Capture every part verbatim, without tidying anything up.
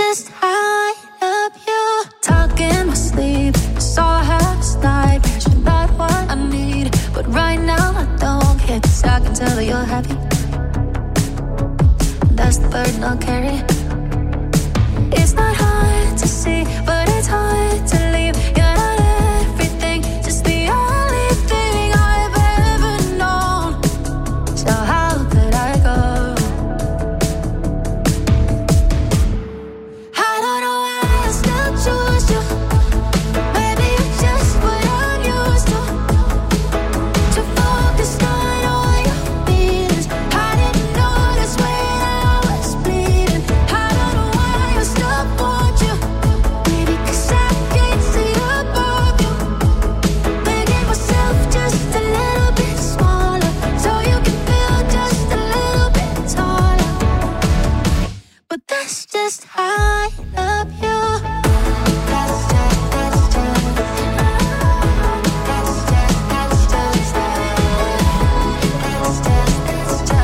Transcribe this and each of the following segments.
just how I love you. Talk in my sleep, I saw her last night. You're not what I need, but right now I don't care, 'cause I can tell that you're happy. That's the burden I'll carry. It's not hard to see, but it's hard to leave. You're not everything, just the only thing I've ever known. So how could I go? I don't know why I still choose you. Maybe you're just what I'm used to. To focus on all your feelings. I didn't notice when I was bleeding. I don't know why I still want you. Maybe 'cause I can't see above you. Making myself just a little bit smaller, so you can feel just a little bit taller. But that's just how I love you. That's just, that's just, that's just, that's just, that's just, that's just,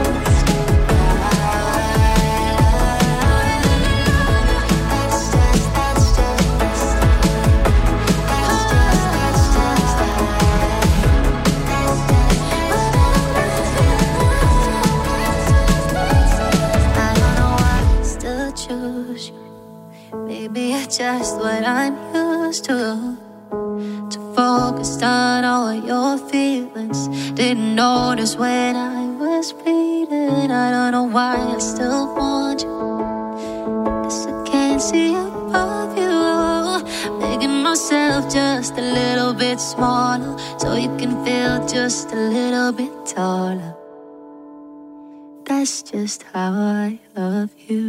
I don't know why I still choose you. Maybe it's just what I'm used to. To focus on all your feelings. Didn't notice when I was bleeding. I don't know why I still want you. 'Cause I can't see above you. Making myself just a little bit smaller, so you can feel just a little bit taller. That's just how I love you.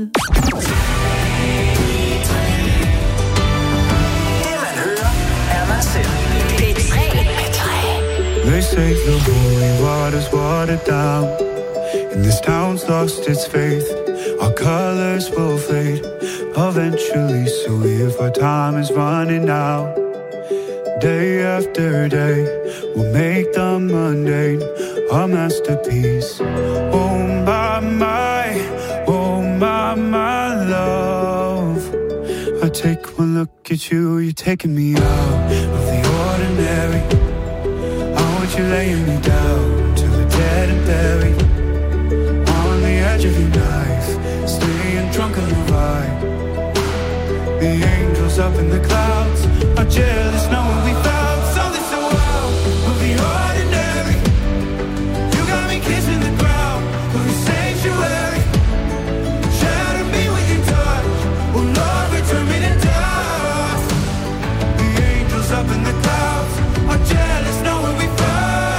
They say the holy water's watered down, and this town's lost its faith. Our colors will fade eventually, so if our time is running out, day after day, we'll make the mundane our masterpiece. Oh my, my, oh my, my love. I take one look at you, you're taking me out of the ordinary. You're laying me down till we're dead and buried. On the edge of your knife, staying drunk on the ride. The angels up in the clouds are jealous knowing we found something so wild of the ordinary. You got me kissing the ground of your sanctuary. Shatter me with your touch, oh Lord, return me to dust. The angels up in the clouds are jealous knowing we found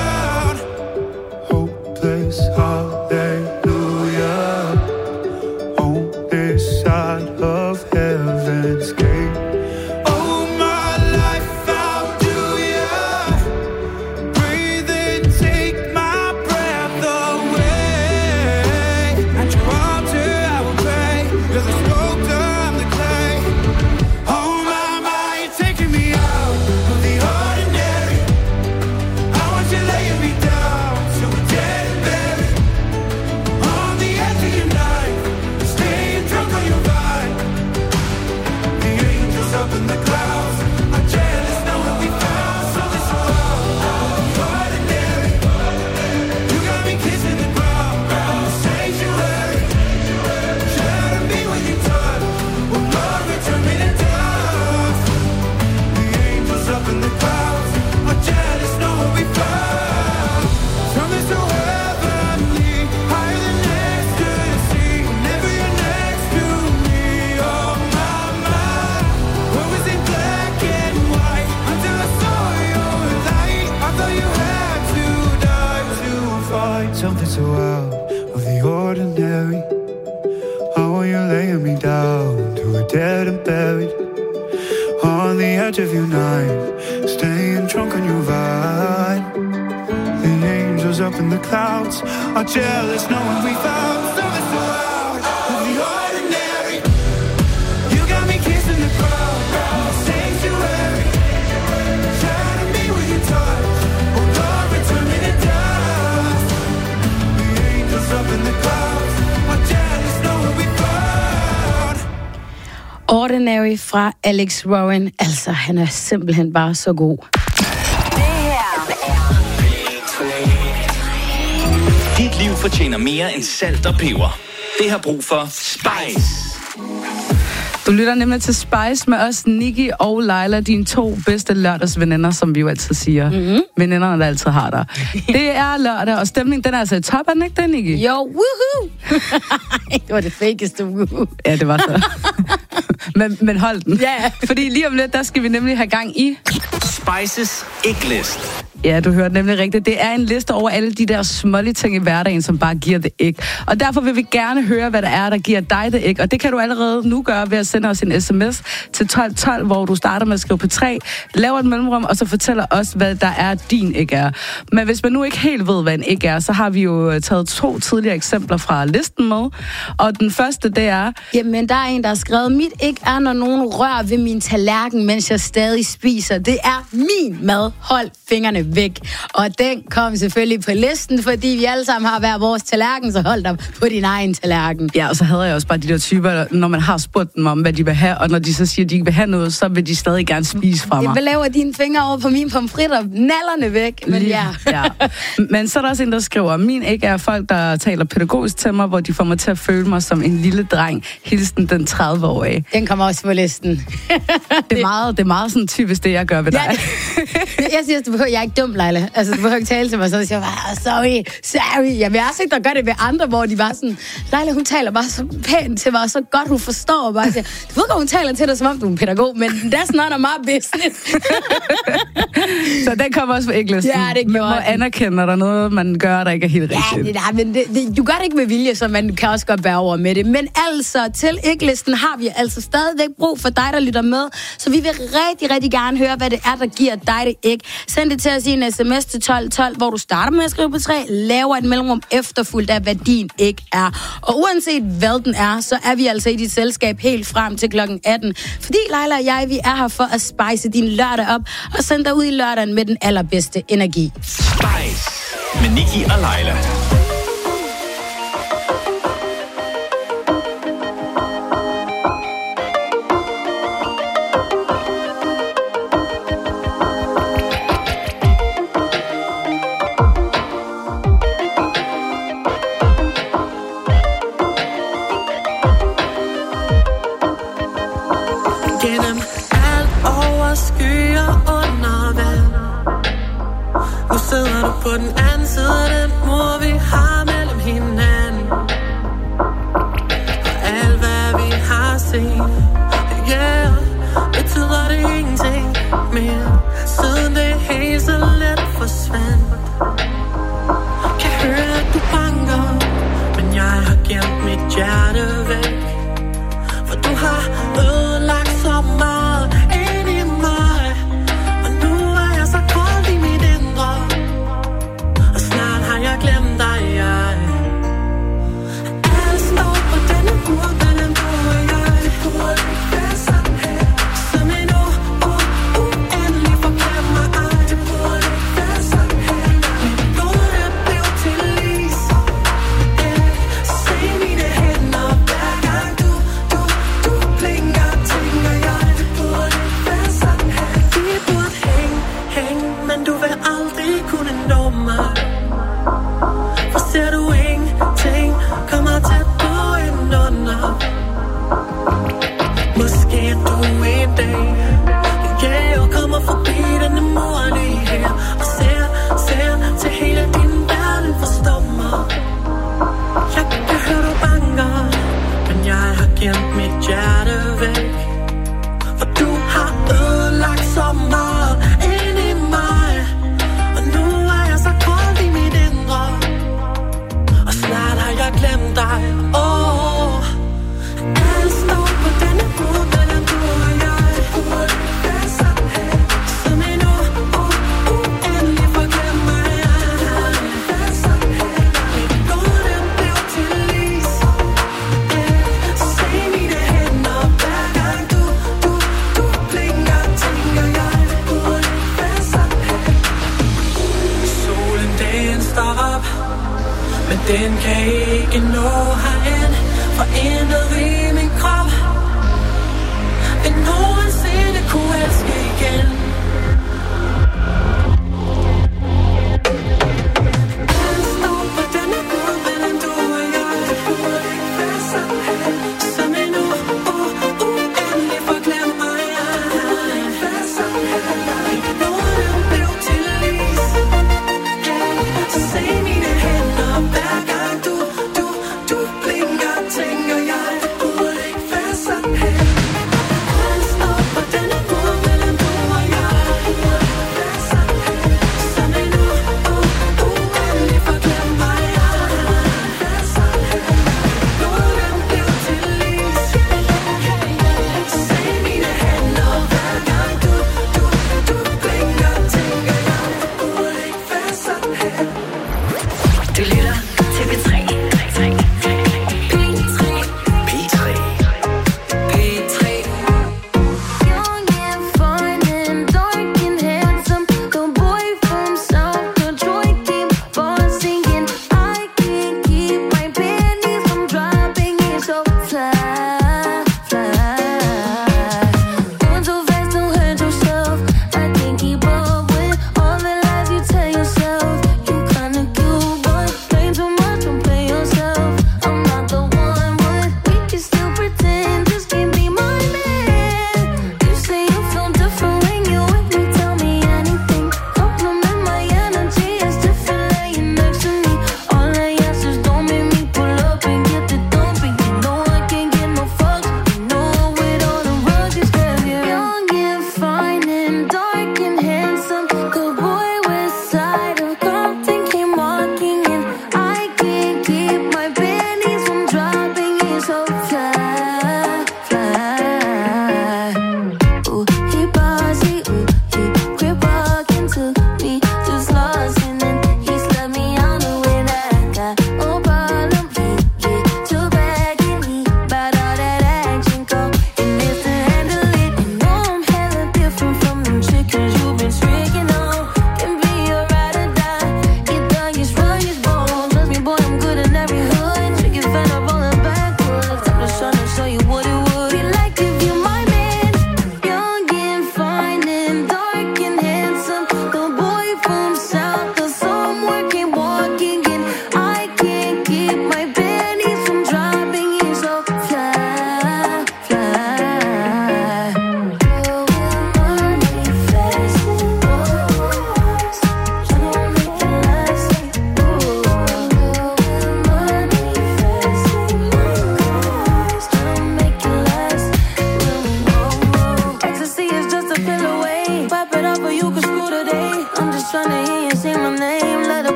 hallelujah on this side of heaven's gate. Oh, my life, how do ya breathe and take my breath away? At your altar I will pray, you're the sculptor, I'm the clay. Oh my, my, you're taking me out of the ordinary. I want you laying me down till we're dead and buried. On the edge of your knife, staying drunk on your ride. The angels up in the clouds are jealous knowing we found something so ordinary. You got me kissing the ground, the sanctuary. Shatter me with your touch, oh Lord, return me to dust. The angels up in the clouds are jealous knowing we found something so heavenly, higher than ecstasy. Whenever you're next to me, oh my, my. What was in black and white until I saw your light? I thought you had to die to find something so out of the ordinary. How are you laying me down till we're dead and buried? On the edge of your knife, staying drunk on your ride. The angels up in the clouds are jealous knowing we found something so out of the ordinary. You got me kissing the ground, the sanctuary. Shatter me with your touch, oh Lord, return me to dust. The angels up in the clouds are jealous knowing we found Ordinary fra Alex Warren. Altså, han er simpelthen bare så god. Dit liv fortjener mere end salt og peber. Det har brug for Spice. Du lytter nemlig til Spice med os, Nikki og Leila, dine to bedste lørdagsveninder, som vi jo altid siger. Mm-hmm. Veninderne, der altid har dig. Det er lørdag, og stemningen, den er altså i top, er den ikke det, Nikki? Jo, woohoo! Det var det fakeste woohoo. Ja, det var så. men, men hold den. Ja. Yeah. Fordi lige om lidt, der skal vi nemlig have gang i Spices æglist. Ja, du hørte nemlig rigtigt. Det er en liste over alle de der smålige ting i hverdagen, som bare giver det æg. Og derfor vil vi gerne høre, hvad der er, der giver dig det æg. Og det kan du allerede nu gøre ved at sende os en sms til tolv tolv, hvor du starter med at skrive på tre, laver et mellemrum, og så fortæller os, hvad der er, din æg er. Men hvis man nu ikke helt ved, hvad en æg er, så har vi jo taget to tidligere eksempler fra listen med. Og den første, det er... Jamen, der er en, der har skrevet, mit æg er, når nogen rører ved min tallerken, mens jeg stadig spiser. Det er min mad. Hold fingrene væk. Og den kom selvfølgelig på listen, fordi vi alle sammen har hver vores tallerken, så hold dig på din egen tallerken. Ja, og så havde jeg også bare de der typer, når man har spurgt dem om, hvad de vil have, og når de så siger, at de ikke vil have noget, så vil de stadig gerne spise fra mig. Jeg laver dine fingre over på mine pomfritter, nallerne væk, men Lige, ja. ja. Men så er der også en, der skriver, min æg er folk, der taler pædagogisk til mig, hvor de får mig til at føle mig som en lille dreng. Hilsen den tredive-årige. Den kommer også på listen. Det er meget, det er meget sådan typisk, det jeg gør ved dig. Ja, det, jeg siger, du behøver, jeg er ikke dum, Leila. Altså, du behøver ikke tale til mig, så jeg siger bare, sorry, sorry. Jamen, jeg har set, der gør det ved andre, hvor de bare sådan, Leila, hun taler bare så pænt til mig, og så godt, hun forstår, og bare siger, du ved godt, hun taler til dig, som om du er en pædagog, men that's not of my business. Så den kommer også på æglisten. Ja, det man må den. anerkende, når der er noget, man gør, der ikke er helt Ja, rigtigt. det der, men det, det, du gør det ikke med vilje, så man kan også godt bære over med det. Men altså, til æglisten har vi altså stadigvæk brug for dig, der lytter med, så vi vil rigtig, rigtig gerne høre, hvad det er, der giver dig det æg. Send det til os i en sms til tolv tolv, hvor du starter med at skrive på tre, laver et mellemrum efterfulgt af, hvad din æg er. Og uanset hvad den er, så er vi altså i dit selskab helt frem til klokken atten. Fordi Leila og jeg, vi er her for at spice din lørdag op og sende dig ud i lørdagen med den allerbedste energi. Spice med Nikki og Leila. Gennem alt over skyer under vand. Nu sidder du på den anden side af den mur, vi har mellem hinanden. Og alt hvad vi har set, yeah, betyder det ingenting mere. Siden det helt så let forsvandt. Kan høre at du banker, men jeg har gemt mit hjerte væk. For du har ødelagt så meget ind i mig. Og nu er jeg så kold i mit indre. Og snart har jeg glemt dig, jeg. Alle står på denne mur, mellem du og jeg. Det burde ikke være sådan her. Som en u, u, uendelig forglemmer ej. Det burde ikke være sådan her. Mit blod, det blev til is. Yeah. Se mine hænder hver gang du, du, du blinker, tænker jeg. Det burde ikke være sådan her. Vi burde hænge, hænge, men du vil aldrig kunne nå mig. For ser du ingenting, kommer tæt på en under. Måske er du en dag, yeah, og kommer forbi denne mur lige her. Og ser, ser til hele din verden forstår mig. Jeg kan høre du banker, men jeg har gemt mit hjerte væk. For du har ødelagt så meget ind i mig. Og nu er jeg så kold i mit indre. Og snart har jeg glemt dig. Åh, alle står på denne mur, mellem du og jeg. Det burde ikke være sådan her. Som en u, u, uendelig forglemmer jeg. Det burde ikke være sådan her. Mit blod, det blev til is. Yeah. Se mine hænder hver gang du, du, du blinker, tænker jeg. Det burde ikke være sådan her. Solen den står op, men den kan ikke nå herind. For intet i min krop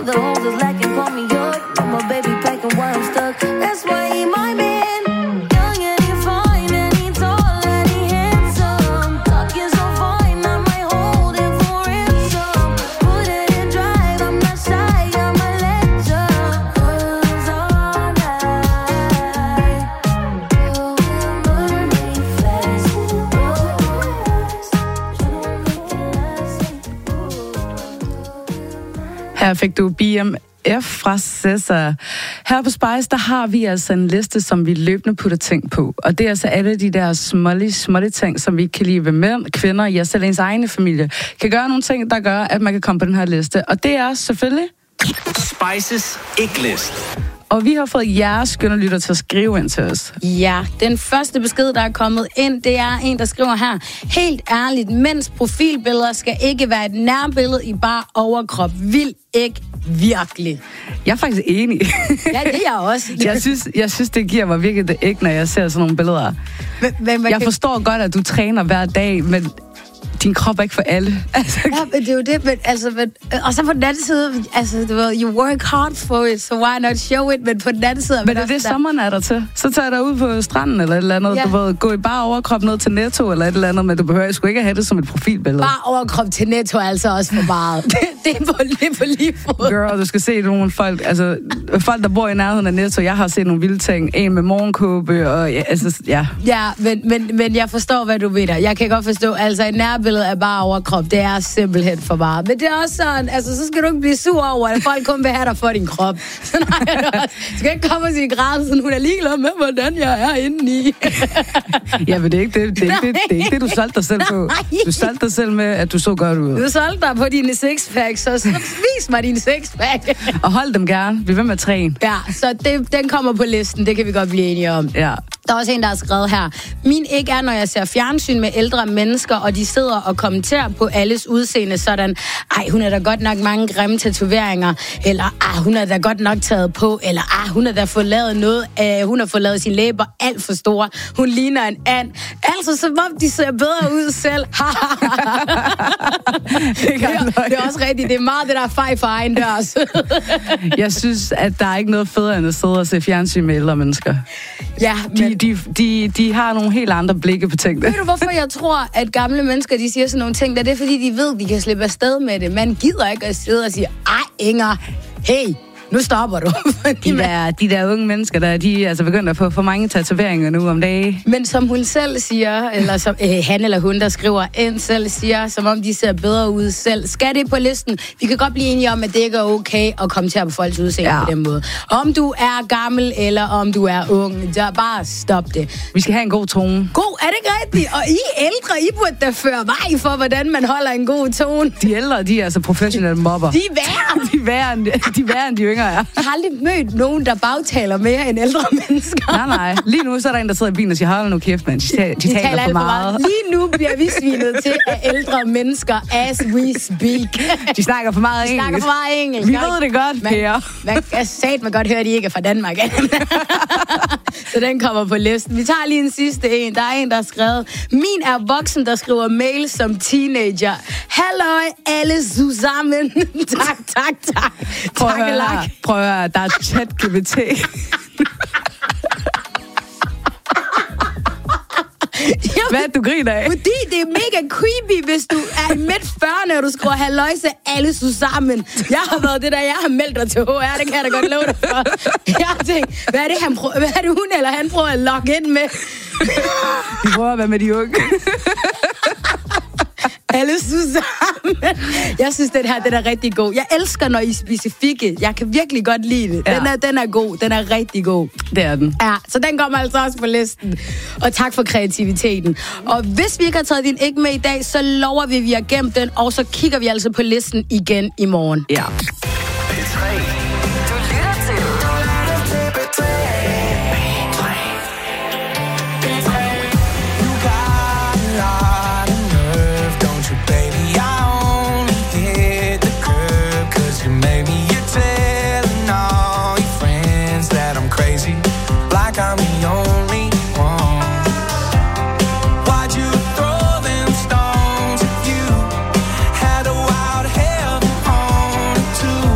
the holes is lacking, call me yours. I'm a baby packing while I'm stuck. That's why he my man. Young and he fine and he tall and he handsome. Talking so fine, I might hold him for ransom. Put it in drive, I'm not shy, I'm a legend. Cause all night, you will murder me fast. You don't make it last. Her fik du B M F fra Cesar. Her på Spice, der har vi altså en liste, som vi løbende putter ting på. Og det er altså alle de der smålige, smålige ting, som vi ikke kan lide ved mænd, kvinder, ja, selv ens egne familie. Kan gøre nogle ting, der gør, at man kan komme på den her liste. Og det er selvfølgelig... Spices ikke-list. Og vi har fået jeres skønnerlytter til at skrive ind til os. Ja, den første besked, der er kommet ind, det er en, der skriver her. Helt ærligt, mænds profilbilleder skal ikke være et nærbillede i bare overkrop. Vil ikke virkelig. Jeg er faktisk enig. Ja, det er jeg også. jeg, synes, jeg synes, det giver mig virkelig det ikke, når jeg ser sådan nogle billeder. Men, men, jeg forstår godt, at du træner hver dag, men... din krop er ikke for alle. Altså. Ja, men det er jo det, men, altså, men, og så på den anden side, altså, du ved, you work hard for it, so why not show it, men på den anden side... Men det er det, sommeren er der til. Så tager jeg dig ud på stranden eller et eller andet, ja. Du ved, gå i bare overkrop ned til Netto eller et eller andet, men du behøver sgu ikke at have det som et profilbillede. Bare overkrop til Netto er altså også for meget. det, det er på, det er på lige fod. Girl, du skal se nogle folk, altså folk, der bor i nærheden af Netto, jeg har set nogle vilde ting, en med morgenkåbe, og ja, altså, ja. Ja, men, men, men jeg forstår, hvad du mener. Jeg kan godt forstå, altså et nærbillede er bare overkrop, det er simpelthen for meget. Men det er også sådan, altså så skal du ikke blive sur over, at folk kun vil have dig for din krop. Så nej, du skal ikke komme og sige græd, sådan hun er ligeglad med, hvordan jeg er indeni. Ja, men det er ikke det, det, er ikke det, det, er ikke det du solgte dig selv på. Du solgte dig selv med, at du så godt ud. Du solgte dig på dine sixpacks, så, så vis mig dine sixpack. Og hold dem gerne. Bliv ved med at træne. Ja, så det, den kommer på listen, det kan vi godt blive enige om. Ja. Der er også en, der har skrevet her. Min ikke er, når jeg ser fjernsyn med ældre mennesker, og de sidder og kommenterer på alles udseende sådan, ej, hun er da godt nok mange grimme tatoveringer, eller ah, hun er da godt nok taget på, eller ah, hun har da fået lavet noget, øh, hun har fået lavet sine læber alt for store, hun ligner en and. Altså, som om de ser bedre ud selv. det, er, det er også rigtigt, det er meget det der fej for egen dørs. Jeg synes, at der er ikke noget federe, end at sidde og se fjernsyn med ældre mennesker. Ja, men... de, de, de, de har nogle helt andre blikke på ting. Ved du, hvorfor jeg tror, at gamle mennesker, de siger sådan nogle ting? Det er fordi, de ved, de kan slippe afsted med det. Man gider ikke at sidde og sige, ej, Inger, hey, nu stopper du. de, der, de der unge mennesker, der, de er altså begyndt at få for mange tatoveringer nu om dagen. Men som hun selv siger, eller som øh, han eller hun, der skriver ind selv, siger, som om de ser bedre ud selv. Skal det på listen? Vi kan godt blive enige om, at det ikke er okay at kommentere på folks udseende ja. På den måde. Om du er gammel, eller om du er ung, så bare stop det. Vi skal have en god tone. God, er det ikke rigtigt? Og I ældre, I burde da føre vej for, hvordan man holder en god tone. De ældre, de er altså professionelle mobber. De er værre. de er værre end de, de, er værre end de yngre er. Jeg har aldrig mødt nogen, der bagtaler mere end ældre mennesker. Nej, nej. Lige nu så er der en, der sidder i bilen og siger, hold nu kæft, mand. De, de, de, de taler, taler for meget. meget. Lige nu bliver vi svinet til af ældre mennesker, as we speak. De snakker for meget engelsk. De snakker for meget engelsk. Vi ved det godt, Per. Man kan sagt man godt høre, at de ikke er fra Danmark. Så den kommer på listen. Vi tager lige en sidste en. Der er en, der har skrevet, min er voksen, der skriver mail som teenager. Halløj, alle sammen. tak, tak, tak. Prøv at høre, prøv at høre, der er ChatGPT. Hvad du griner af? Fordi det er mega creepy, hvis du er i midt fyrrerne, og du skriver halløjse alle sammen. Jeg har været det der, jeg har meldt dig til H R, det kan jeg da godt love dig for. Jeg har tænkt, hvad er det, han prøver, hvad er det hun eller han prøver at logge ind med? De prøver at være med de unge. Alle sammen. Jeg synes, den her den er rigtig god. Jeg elsker, når I er specifikke. Jeg kan virkelig godt lide det. Den, ja. er, den er god. Den er rigtig god. Det er den. Ja, så den kommer altså også på listen. Og tak for kreativiteten. Og hvis vi ikke har taget din ikke med i dag, så lover vi, at vi har gemt den, og så kigger vi altså på listen igen i morgen. Ja. Had a wild hair on too.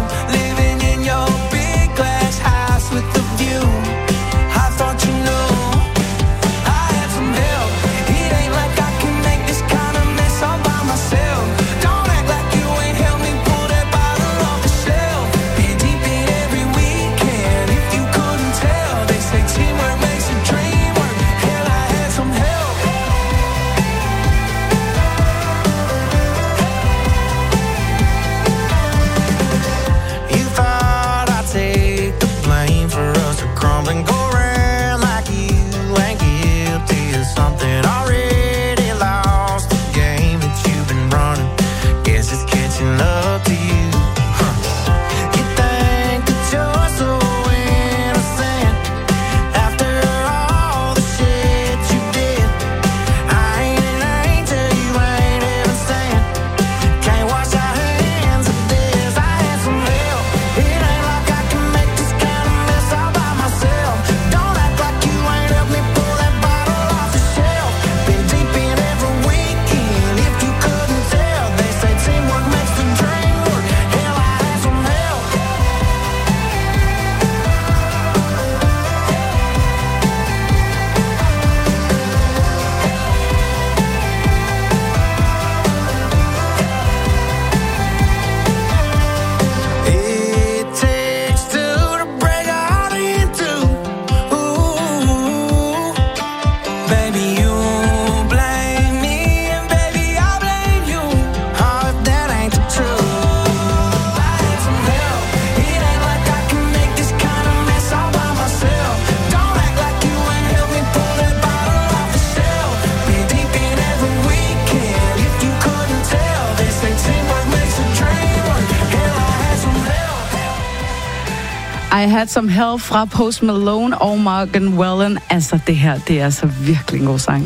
I Had Some Help fra Post Malone og Morgan Wallen. Altså, det her, det er altså virkelig en god sang.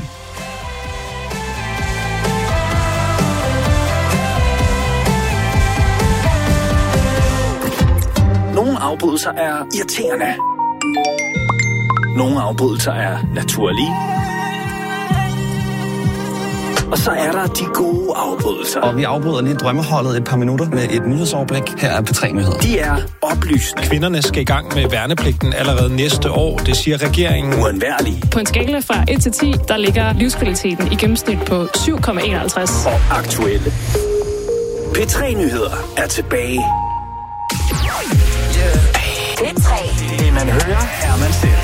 Nogle afbrydelser er irriterende. Nogle afbrydelser er naturlige. Og så er der de gode afbrydelser. Og vi afbryder lige drømmeholdet et par minutter med et nyhedsoverblik. Her er P tre Nyheder. De er oplysende. Kvinderne skal i gang med værnepligten allerede næste år, det siger regeringen. Uundværlige. På en skala fra et til ti, der ligger livskvaliteten i gennemsnit på syv komma enoghalvtreds. Og aktuelle. P tre Nyheder er tilbage. P tre. Det man hører, er man selv.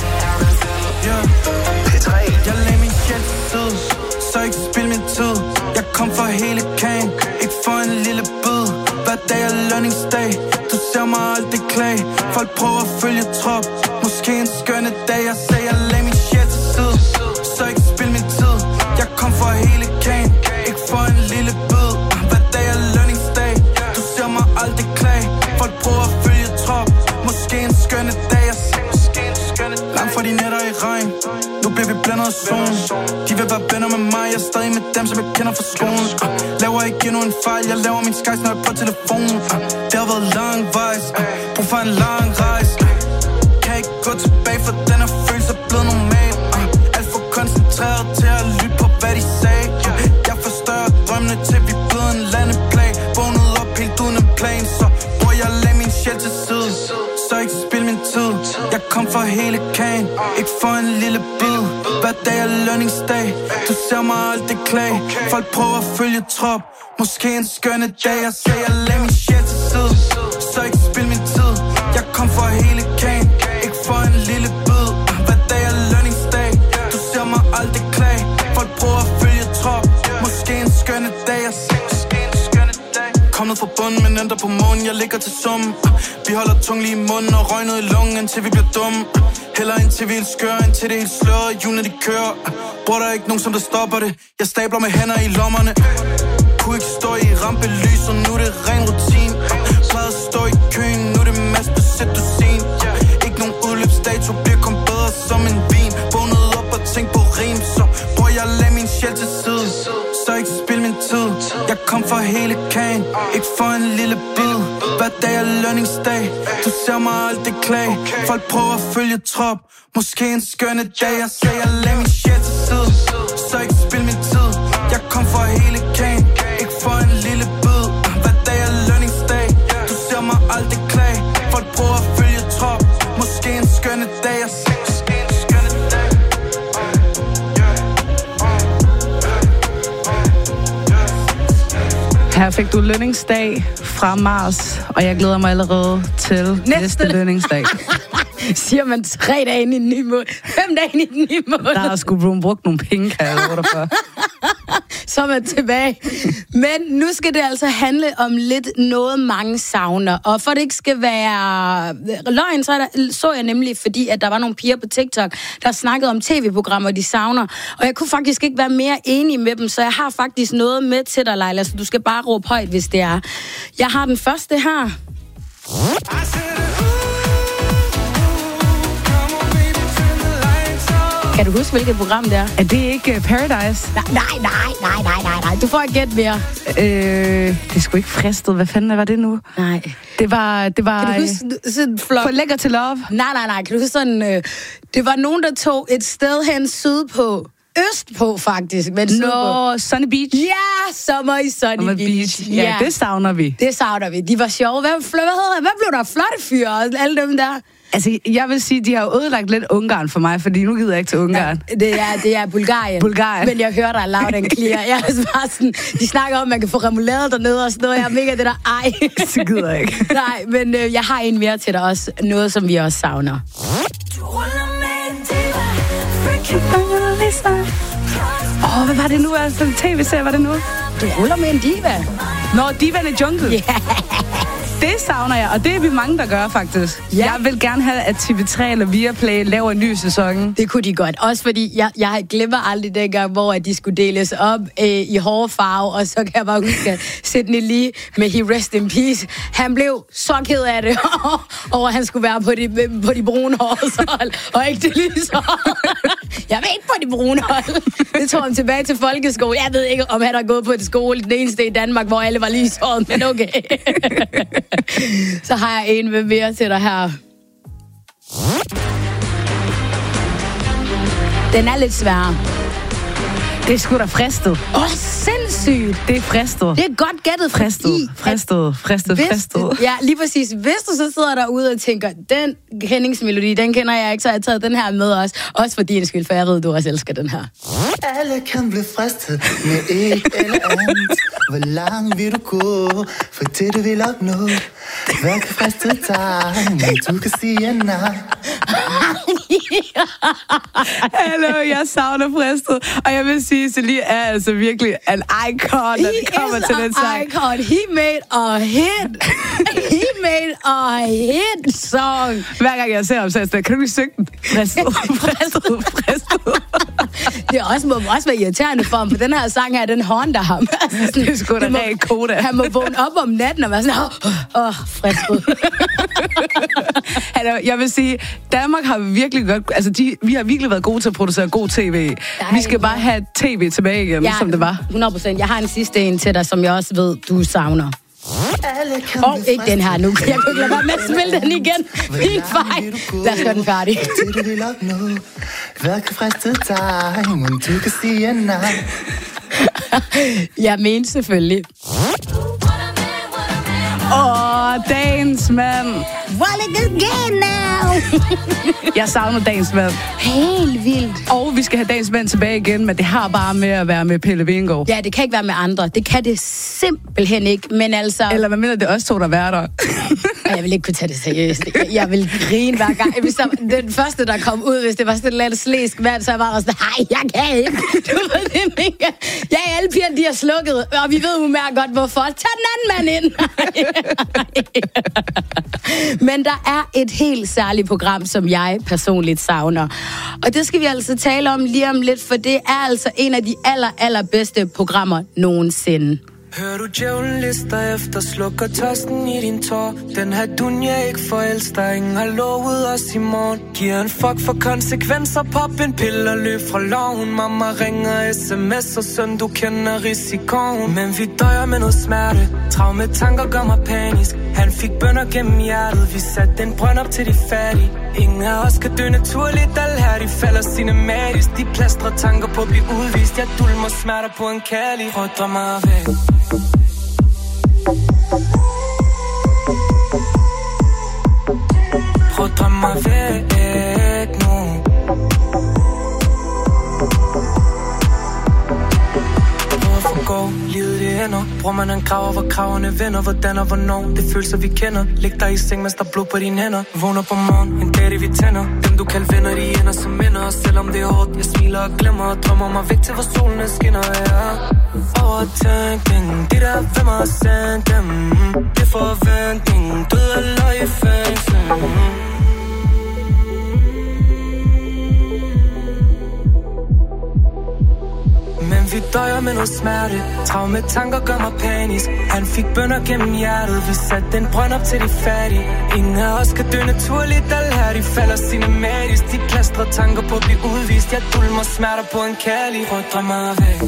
P tre. Jeg lagde min sjæl til side, så ikke spil min tid. Jeg kom for hele kagen, ikke for en lille bid. Hver dag er lønningsdag, du ser mig aldrig klage. Folk prøver at følge trop, måske en skønne dag. Jeg sagde, jeg lagde min sjæl til side, så ikke spil min tid. Jeg kom for hele kagen, ikke for en lille bid. Hver dag er lønningsdag, du ser mig aldrig klage. Folk prøver at følge trop, måske en skønne dag. Jeg sagde, måske en skønne dag. Langt fra de nætter i regn, nu bliver vi blændet af solen. De vil være venner med mig, jeg er stadig med dem, som jeg kender fra skolen. uh, Laver ikke endnu en fejl, jeg laver min skies, når jeg er på telefonen. uh, Det har været lang vejs, uh, brug for en lang rejse. uh, Kan ikke gå tilbage, for den her følelse er blevet normal. uh, Alt for koncentreret til at lytte på, hvad de sagde. uh, Jeg forstørrer drømmene til vi er blevet en landeplan. Vågnet op helt uden en plan, så hvor jeg lagde min sjæl til side. Så ikke spil min tid, jeg kom for hele kagen, ikke for en lille bid. Hver dag er lønningsdag, du ser mig aldrig klage. Folk prøver at følge trop, måske en skønne dag. Jeg sagde, jeg lagde min sjæl til side, så ikke spil min tid. Jeg kom for hele kagen, ikke for en lille bid. Hver dag er lønningsdag, du ser mig aldrig klage. Folk prøver at følge trop, måske en skønne dag. Jeg sagde, måske en skønne dag. Kom ned fra bunden, men ændrer på månen, jeg ligger til summen. Vi holder tung lige i munden og røg ned i lungen, indtil vi bliver dumme. Heller indtil vi er helt skøre, indtil det er helt sløret, hjulene de kører. Bror, der er ikke nogen, som der stopper det. Jeg stabler med hænder i lommerne. Kunne ikke stå i rampelys, og nu er det ren rutin. Plejede at stå i køen, nu er det masse på sæt dusin. Ikke nogen udløbsdato, bliver kun bedre som en vin. Vågnede op og tænkte på rim, så bror, jeg lagde min sjæl til side. Så ikke spil min tid, jeg kom for hele kagen, ikke for en lille bid. Hver dag er lønningsdag, du ser mig aldrig klage. Folk prøver at følge trop, måske en skønne dag. Jeg sagde, jeg lagde min sjæl til side, så ikke spil min tid. Jeg kom for hele kagen, ikke for en lille bid. Hver dag er lønningsdag, du ser mig aldrig klage. Folk prøver at følge trop, måske en skønne dag. Jeg sagde, måske en skønne dag. Her fik du lønningsdag fra Mars, og jeg glæder mig allerede til næste, næste lønningsdag. Siger man tre dage ind i den nye måned. Fem dage ind i den nye måned. Der har sgu Broom brugt nogle penge, kan jeg love dig for. Så er man tilbage. Men nu skal det altså handle om lidt noget, mange savner. Og for det ikke skal være løgn, så, der, så jeg nemlig, fordi at der var nogle piger på TikTok, der snakkede om tv-programmer, de savner. Og jeg kunne faktisk ikke være mere enig med dem, så jeg har faktisk noget med til dig, Leila, så du skal bare råbe højt, hvis det er. Jeg har den første her. Kan du huske, hvilket program det er? Er det ikke uh, Paradise? Nej, nej, nej, nej, nej, nej. Du får et gæt mere. Øh, det er sgu ikke fristet. Hvad fanden var det nu? Nej. Det var... Det var Kan du huske sådan flot? For lækker til love? Nej, nej, nej. Kan du huske sådan... Øh, det var nogen, der tog et sted hen sydpå. Østpå, faktisk. Men Nå, Sunny Beach. Ja, sommer i Sunny, Sunny Beach. Beach. Ja, ja, det savner vi. Det savner vi. De var sjove. Hvad, hvad, hedder, hvad blev der flotte fyre og alle dem der? Altså, jeg vil sige, de har jo ødelagt lidt Ungarn for mig, fordi nu gider jeg ikke til Ungarn. Ja, det, er, det er Bulgarien. Bulgarien. Men jeg hører dig loud and clear. Jeg er bare sådan, de snakker om, at man kan få remoulade dernede og sådan noget. Jeg er mega det der, ej. Så gider jeg ikke. Nej, men øh, jeg har en mere til dig også. Noget, som vi også savner. Åh, oh, hvad var det nu? Altså, tv-serie var det nu? Du ruller med en diva. Nå, Divan i Jungle. Yeah. Det savner jeg, og det er vi mange, der gør faktisk. Ja. Jeg vil gerne have, at T V tre eller Viaplay laver en ny sæson. Det kunne de godt. Også fordi, jeg, jeg glemmer aldrig dengang, hvor at de skulle deles op øh, i hårde farve, og så kan jeg bare huske, at Sydney Lee med He Rest in Peace, han blev så ked af det, over at han skulle være på de, på de brune hold, og ikke det lyse hold. Jeg vil ikke på de brune hold. Det tog ham tilbage til folkeskole. Jeg ved ikke, om han har gået på et skole, den eneste i Danmark, hvor alle var lyshåret, men okay. Så har jeg en med mere til dig her. Den er lidt sværere. Det er sgu da fristet. Åh, oh, sindssygt. Det er fristet. Det er godt gættet, Fristet, fordi... fristet, fristet, Hvis, fristet. ja, lige præcis. Hvis du så sidder derude og tænker, den kendingsmelodi, den kender jeg ikke, så har jeg taget den her med også. Også for din skyld, for jeg ved, du også elsker den her. Alle kan blive fristet med et eller andet. Hvor langt vil du gå for det, du vil opnå? Hvad kan friste dig, men du kan sige nej? Hallo, jeg savner fristet. Og jeg vil sige, at Celine er altså virkelig en icon, når det kommer til den sang. Icon. He made a hit. He made a hit song. Hver gang jeg ser ham, så er jeg sådan, kan du ikke synge den? Fristet, fristet, fristet. Det er også, må også være irriterende for ham, for den her sang her, den håndter ham. Altså, det er sgu da reg koda. Han må vågne op om natten og være sådan, åh, oh, fristet. Jeg vil sige, Danmark har virkelig godt, altså de, vi har virkelig været gode til at producere god tv. Nej, vi skal bare have tv tilbage igen, ja, som det var. hundrede procent. Jeg har en sidste en til dig, som jeg også ved, du savner. Og oh, ikke den her nu. Jeg kunne ikke lade være med at spille den igen. Helt fejl. Lad os gøre den færdig. Hvad kan friste dig, men du kan sige nej? Jeg mener selvfølgelig. Åh, oh, dagens mand. What again now? Jeg savner dagens mand. Helt vildt. Og vi skal have dagens mand tilbage igen, men det har bare med at være med Pelle Vingård. Ja, det kan ikke være med andre. Det kan det simpelthen ikke, men altså... Eller hvad mener det også to, der er der? Jeg vil ikke kunne tage det seriøst. Jeg vil grine hver gang. Hvis der, den første, der kom ud, hvis det var sådan lidt slæsk vand, så var jeg sådan, nej, jeg kan ikke. Du ved det, Minka. Ja, alle pigerne, de har slukket, og vi ved umærket godt, hvorfor. Tag den anden mand ind. Men der er et helt særligt program, som jeg personligt savner. Og det skal vi altså tale om lige om lidt, for det er altså en af de aller, allerbedste programmer nogensinde. Hører du djævlen lister efter, slukker tørsten i din tår. Den her dunja ikke forelsker, ingen har lovet os i morgen. Giver en fuck for konsekvenser, pop en pille og løb fra loven. Mamma ringer, sms og søn, du kender risikoen. Men vi døjer med noget smerte, traume tanker gør mig panisk. Han fik bønner gennem hjertet, vi satte en brønd op til de fattige. Ingen af os kan dø naturligt, alle her de falder cinematisk. De plastrer tanker på at blive udvist, jeg dulmer smerter på en kærlig. Prøv at drømme mig væk. Prøv at drømme mig væk nu. Prøv at forgå, livet det ender. Bruger man en graver, hvor kraverne vender. Hvordan og hvornår, det følelser vi kender. Læg dig i seng, mens der blod på dine hænder. Vågner på morgen, en dag det vi tænder. Dem du kan venner, de ender som minder. Selvom det er hårdt, jeg smiler og glemmer. Og drømmer mig væk til, hvor solen skinner, ja. Overtænking, de der hvem har sendt dem. Det er forventning, død eller i fængsel. Men vi døjer med noget smerte, traume tanker gør mig panisk. Han fik bønner gennem hjertet, vi satte en brønd op til de fattige. Ingen af os kan dø naturligt, alle her de falder cinematisk. De plastrer tanker på at blive udvist, jeg dulmer smerter på en kærlig. Prøv at drømme mig væk.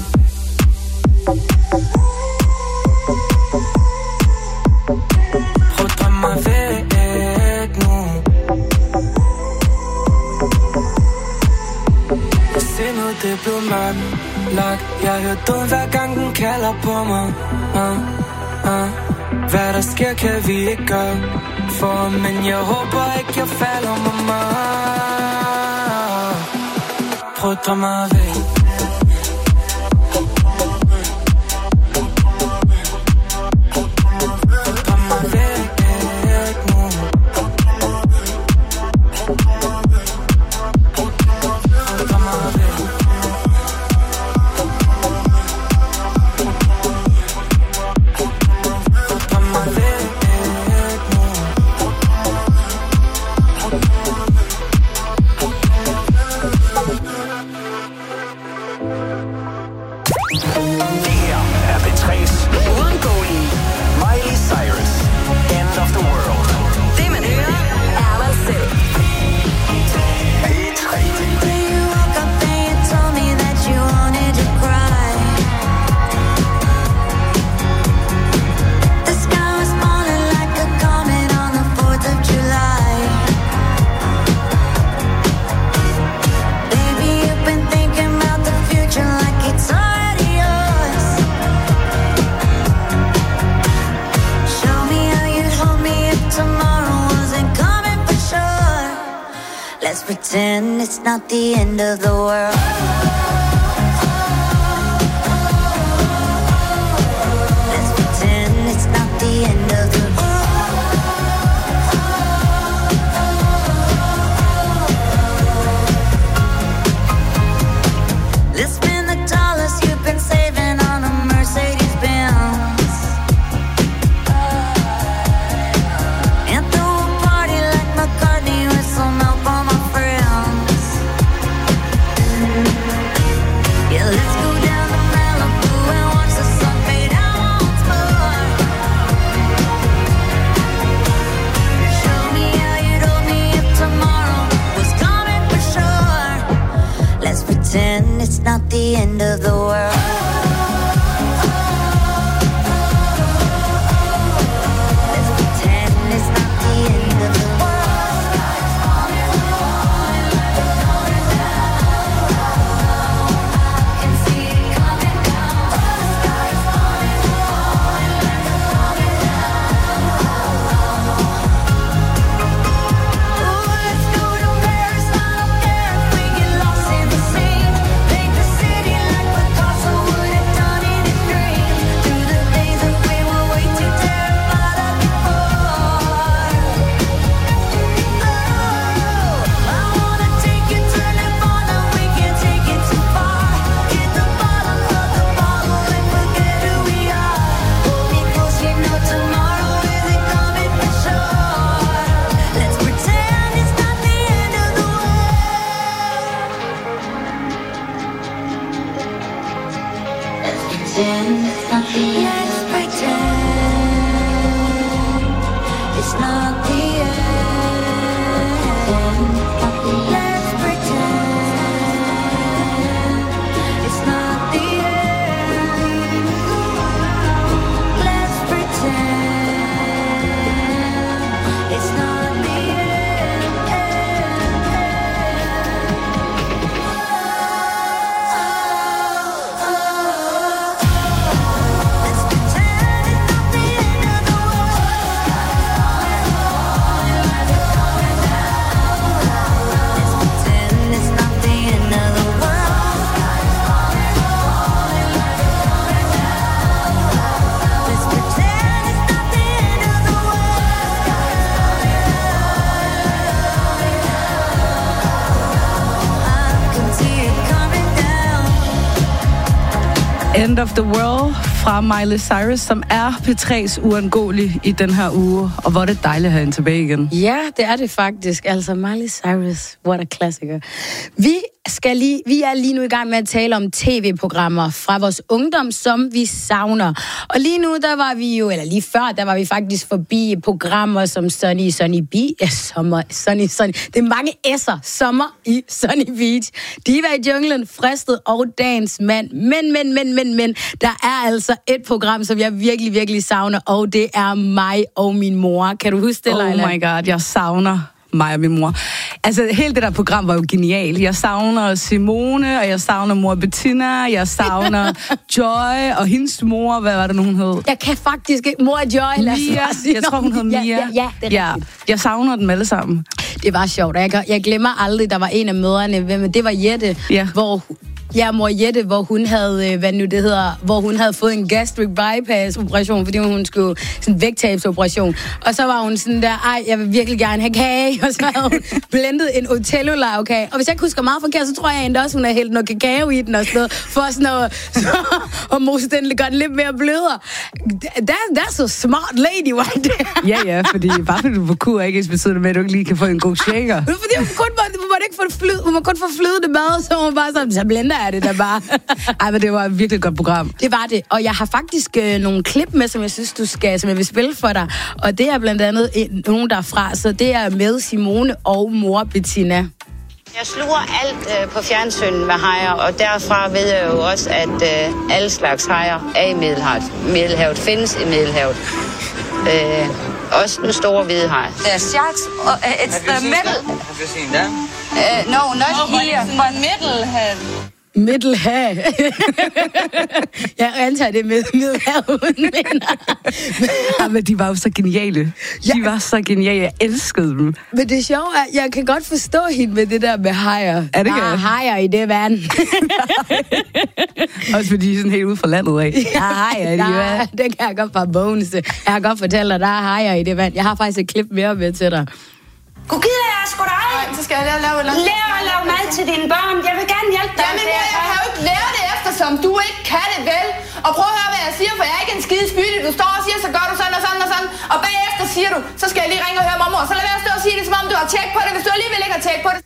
Prøv at drømme mig væk nu. Sindet det er blevet mørkt lagt. Jeg hører død hver gang den kalder på mig. uh, uh. Hvad der sker kan vi ikke gøre for, men jeg håber ikke jeg falder med mig. Prøv at drømme mig væk. pretend it's not the end of the world. Let's pretend it's not the end of the world. Let's spend the dollars you've been saving on a Mercedes Benz and throw a party like McCartney with some help on my friends. Yeah, let's go down to Malibu and watch the sun fade out once more. Show me how you told me if tomorrow was coming for sure. Let's pretend it's not the end of the world. Let's pretend it's not the end of the world. Can see it coming down. Sky's falling, falling, falling down. Ooh, let's go to Paris. I don't care if we get lost in the sea. Paint the city like Picasso would have done in his dreams. Through the days that we were way too terrified of before. Oh, I wanna take you to Nirvana. We can't take it too far. Hit the bottom of the bottle and forget who we are. Hold me close, you know tomorrow isn't coming for sure. Let's pretend it's not the end of the world. Let's pretend it's not the end. Let's pretend it's not the end. Let's pretend it's not the end. Let's pretend it's not the Let's pretend it's not the end of the world. Let's pretend it's not the end of the world. Let's pretend it's not the end of the world. I can see it coming down. End of the World fra Miley Cyrus, som er P tre's uundgåelig i den her uge. Og hvor er det dejligt at have hende tilbage igen. Ja, det er det faktisk. Altså, Miley Cyrus, what a klassiker. Vi skal lige, vi er lige nu i gang med at tale om tv-programmer fra vores ungdom, som vi savner. Og lige nu, der var vi jo, eller lige før, der var vi faktisk forbi programmer som Sunny Sunny Beach. Ja, sommer, Sunny Sunny. Det er mange S'er. Sommer i Sunny Beach. Diva i junglen, Fristet og Dagens Mand. Men, men, men, men, men, der er altså et program, som jeg virkelig, virkelig savner, og det er mig og min mor. Kan du huske det, Oh Leila? my god, jeg savner mig og min mor. Altså, hele det der program var jo genialt. Jeg savner Simone, og jeg savner mor Bettina, jeg savner Joy, og hendes mor, hvad var det nu, hun hed? Jeg kan faktisk ikke. Mor Joy, lad os Mia. bare sige Jeg tror, hun hed noget. Mia. Ja, ja, ja, det er ja. rigtigt. Jeg savner dem alle sammen. Det var sjovt, og jeg, jeg glemmer aldrig, der var en af mødrene, hvem det var Jette, Ja. hvor ja, mor Jette, hvor hun havde, øh, hvad nu det hedder, hvor hun havde fået en gastric bypass operation, fordi hun skulle sådan en vægttabsoperation. Og så var hun sådan der, ej, jeg vil virkelig gerne have kage, og så havde hun blendet en Otello-lavkage. Og hvis jeg ikke husker meget forkert, så tror jeg endda også, hun har hældt noget kakao i den og sådan noget, for sådan at, så, at mose den, gøre den lidt mere blødere. That, that's a smart lady right there. Ja, ja, fordi bare fordi du er på kur, ikke ens betyder det med, at du ikke lige kan få en god shaker. Fordi hun kun må, hun må ikke få flyd, hun må kun få flydende mad, så hun bare sådan, så blender jeg det der bare. Ej, men det var et virkelig godt program. Det var det, og jeg har faktisk øh, nogle klip med, som jeg synes, du skal, som jeg vil spille for dig. Og det er blandt andet en, nogen derfra, så det er med Simone og mor Bettina. Jeg sluger alt øh, på fjernsynet med hajer, og derfra ved jeg jo også, at øh, alle slags hajer er i Middelhavet. Middelhavet findes i Middelhavet. Øh, også den store hvide haj. The sharks, uh, it's the middle. Have you seen them? Uh, no, not Oh, but here, it's in but the middle. Middelhav. Jeg antager det med Middelhav, hun mener. Ja, men de var jo så geniale. De Ja. var så geniale. Jeg elskede dem. Men det sjove er, jeg kan godt forstå hende med det der med hajer. Er det Der er godt? hajer i det vand. Også fordi de er sådan helt ude fra landet af. Der er hajer i det Der- vand. Det kan jeg godt fra bonus. Jeg kan godt fortælle dig, der er hajer i det vand. Jeg har faktisk et klip mere med til dig. Gud gider jeg sgu da ej. Så skal jeg lave, lave, lave. Lær at lave mad til dine børn. Jeg vil gerne hjælpe dig. Jamen, jeg kan jo ikke lære det eftersom du ikke kan det vel. Og prøv at høre, hvad jeg siger, for jeg er ikke en skide spytte. Du står og siger, så gør du sådan og sådan og sådan. Og bagefter siger du, så skal jeg lige ringe og høre mormor. Så lad være at stå og sige det, som om du har tjekket på det. Hvis du alligevel ikke har tjekket på det.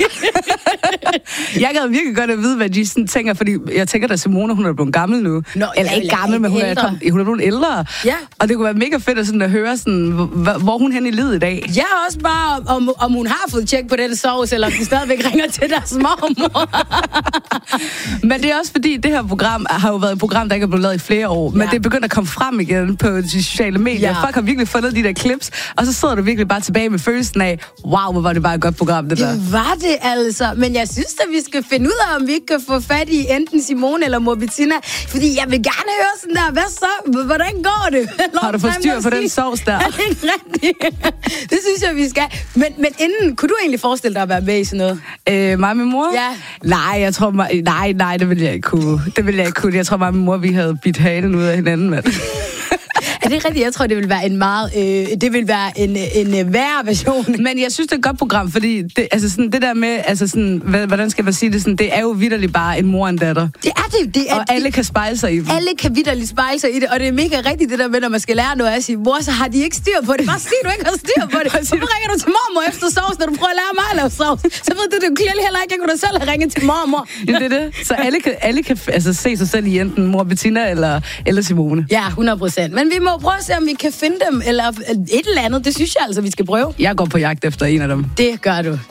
Jeg gad virkelig godt at vide, hvad de sådan tænker, fordi jeg tænker, at Simone, hun er blevet gammel nu. Nå, eller ja, ikke eller gammel, men hun er, ældre. kom, hun er blevet ældre. Ja. Og det kunne være mega fedt at, sådan, at høre, sådan, hvor, hvor hun hen i livet i dag. Jeg er også bare, om, om hun har fået tjek på den sovs, eller om de stadigvæk ringer til deres mormor. Men det er også fordi, det her program har jo været et program, der ikke er blevet lavet i flere år. Men Ja. det er begyndt at komme frem igen på de sociale medier. Ja. Folk har virkelig fundet de der clips, og så sidder du virkelig bare tilbage med følelsen af, wow, hvor var det bare et godt program, det der. Det var det altså. Men jeg synes at vi skal finde ud af, om vi ikke kan få fat i enten Simone eller Mor Bettina. Fordi jeg vil gerne høre sådan der, hvad så? Hvordan går det? Har du fået styr på den sovs der? Er det ikke rigtigt? Det synes jeg, vi skal. Men, men inden, kunne du egentlig forestille dig at være med i sådan noget? Øh, mig og min mor? Ja. Nej, jeg tror, mig, nej, nej, det ville jeg ikke kunne. Det ville jeg ikke kunne. Jeg tror, mig og min mor, vi havde bidt halen ud af hinanden, mand. Er det rigtigt? Jeg tror, det vil være en meget, øh, det vil være en, en øh, værre version. Men jeg synes, det er et godt program, fordi det, altså sådan, det der med, altså sådan, hvad, hvordan skal man sige det, sådan, det er jo vitterligt bare en mor og en datter. Det er det. det er, Og alle kan spejle sig i dem. Alle kan vitterligt spejle sig i det, og det er mega rigtigt det der med, når man skal lære noget at sige, mor, så har de ikke styr på det. Bare sig, du ikke har styr på det. Så ringer du til mormor efter sovs, når du prøver at lære mig at lave sovs. Så ved du, det er clearly heller ikke, jeg kunne da selv have ringet til mormor. Ja, det er det. Så alle kan, alle kan altså, se sig selv i enten Mor Bettina eller, eller Simone. Ja, hundrede procent. Men vi må prøve at se, om vi kan finde dem, eller et eller andet. Det synes jeg altså, vi skal prøve. Jeg går på jagt efter en af dem. Det gør du.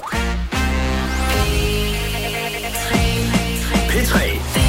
P tre.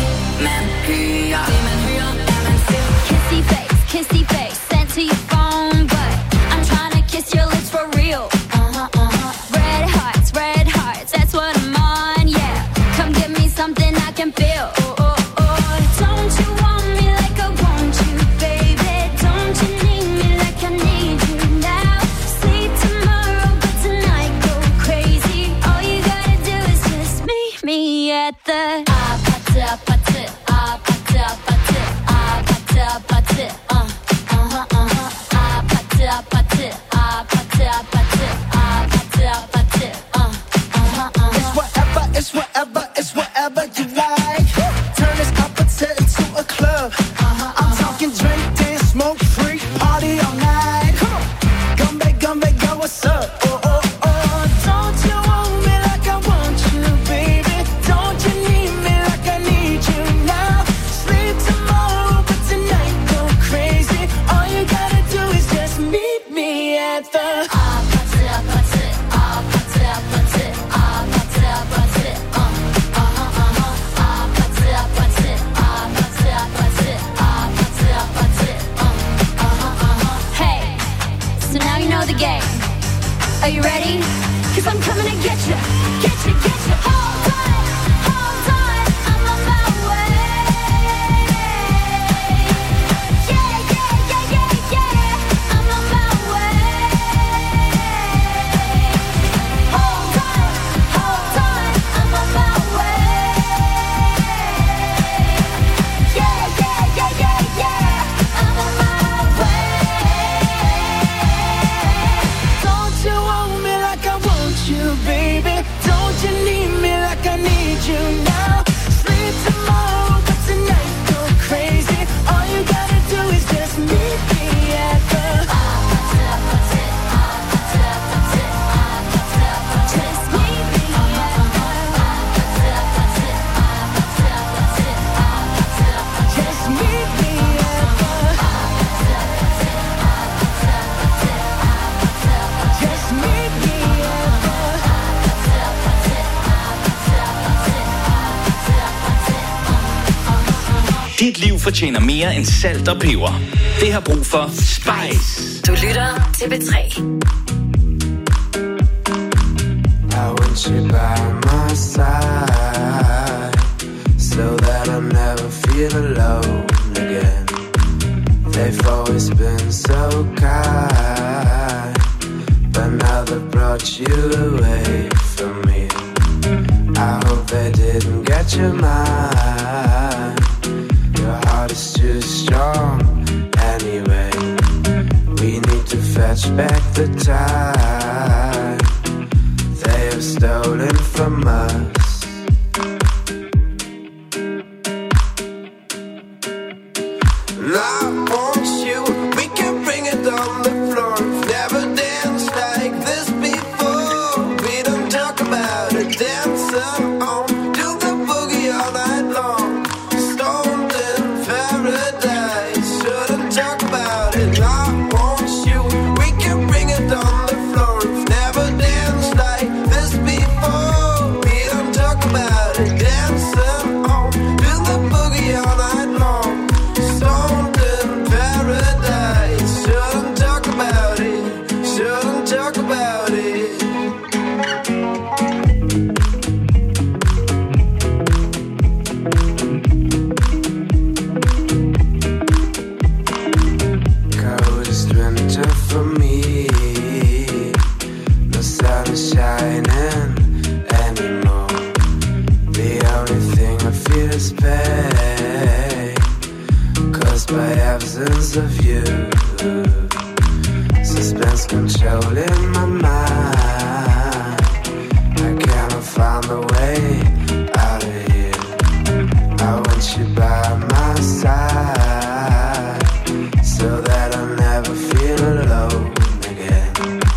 Kissy face, kissy face, sent to your phone, but I'm trying to kiss your lips for real. Uh-huh, uh-huh. Red hearts, red hearts, that's what I'm on, yeah. Come give me something I can feel. Oh, oh, oh. Don't you want me like I want you, baby? Don't you need me like I need you now? Sleep tomorrow, but tonight go crazy. All you gotta do is just meet me at the ah, pata, pata, ah, pata, pata, ah, pata, pata, uh, uh-huh, uh-huh, ah, pata, pata, ah, pata, pata, ah, pata, pata, uh, uh-huh, uh-huh. It's whatever, it's whatever, it's whatever you like. Turn this appetite into a club. I'm talking drink, dance, smoke, free, party all night. Come on, come back, come back, girl, what's up? Oh, oh, oh, don't you want me like I want you, baby? Don't you need me like I need you now? Sleep tomorrow, but tonight go crazy. All you gotta do is just meet me at the Ah, pata, pata, ah, pata, pata, ah, pata, pata, uh, uh-huh, uh-huh, ah, pata, pata, ah, pata, pata, ah, pata, pata, uh, uh-huh, uh-huh. Hey, so now you know the game. Are you ready? 'Cause I'm coming to get you, get you, get you. Hold on, hold on, I'm on my way. Yeah, yeah, yeah, yeah, yeah, I'm on my way. Hold on, hold on, I'm on my way. Yeah, yeah, yeah, yeah, yeah, I'm on my way. Don't you want me like I want you, baby? Don't you need me like I need you now? Sleep tomorrow, but tonight go crazy. All you gotta do is just meet me at the Just meet me just meet me at the just meet me at the Dit liv fortjener mere end salt og peber. Det har brug for Spice. Du lytter til P tre. I want you by my side. so that I'll never feel alone again. They've always been so kind, but now they brought you away from me. I hope they didn't get your mind. Your heart is too strong anyway. We need to fetch back the time they have stolen from us. And I want you, we can bring it on the floor. Never danced like this before. We don't talk about it, dancing on, do the boogie all night long. Stoned in paradise, shouldn't talk about it. I want you, we can bring it on the floor. Never danced like this before. We don't talk about it, dancing on, do the boogie all night long. Stoned in paradise, shouldn't talk about it, shouldn't talk about it. Coldest winter for me, no sun is shining anymore. The only thing I feel is pain, caused by absence of you. Suspense controlling my mind. I cannot find a way out of here. I want you by my side, so that I'll never feel alone again.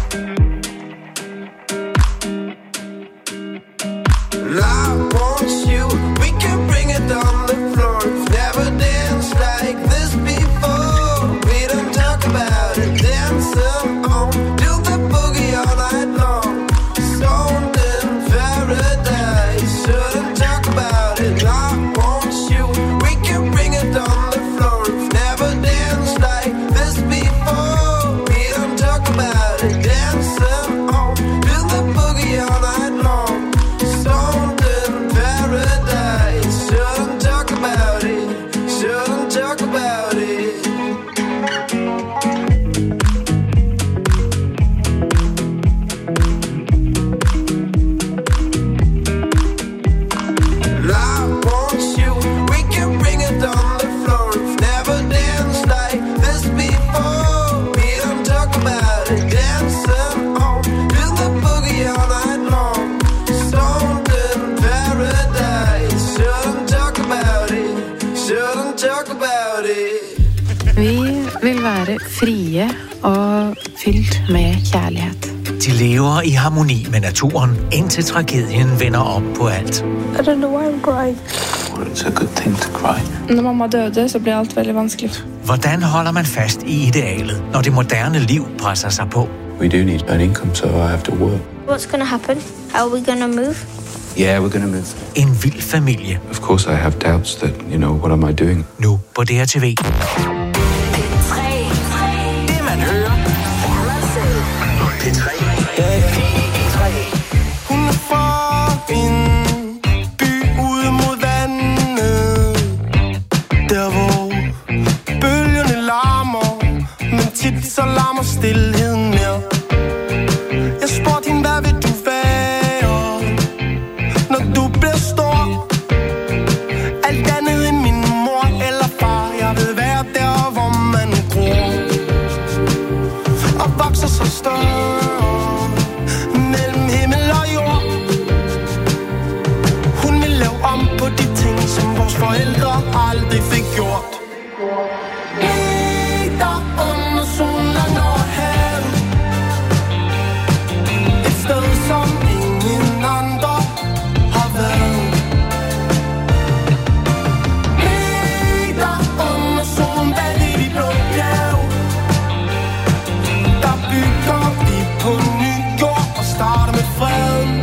And I want you, we can bring it on the floor. Never danced like this before. We don't talk about it, dancing on, do the boogie all night long. Stoned in paradise, shouldn't talk about it. I want you, we can bring it on the floor. Never danced like this before. We don't talk about it, dancing on, do the boogie all night long. Stoned in paradise, shouldn't talk about it, shouldn't talk about it. And I want you, we can bring it on the floor. Never danced like this before. We don't talk about it, dancing on, do the boogie all night long. Stoned in paradise, shouldn't talk about it, shouldn't talk about it. Vi vil være frie og fyldt med kærlighed. De lever i harmoni med naturen, indtil tragedien vender op på alt. I don't know why I'm crying. Well, it's a good thing to cry. Når mamma døde, så blev alt veldig vanskelig. Hvordan holder man fast i idealet, når det moderne liv presser sig på? We do need an income, so I have to work. What's gonna happen? How are we gonna move? Yeah, we're gonna move. En vild familie. Of course, I have doubts that, you know, what am I doing? Nu på D R T V. Det man hører, er man selv. P tre. Hun er fra en by ude mod vandet, der hvor bølgerne larmer, men tit så larmer stilheden mere. Jeg spurgte hende, hvad vil du være, når du bliver stor? Alt andet end min mor eller far. Jeg vil være der, hvor man gror og vokser så større mellem himmel og jord. Hun vil lave om på de ting, som vores forældre aldrig fik gjort. Lige der under solen og havet, et sted som ingen andre har været. Lige der under solen bag de blå bjerge, der bygger vi på ny jord og starter med freden.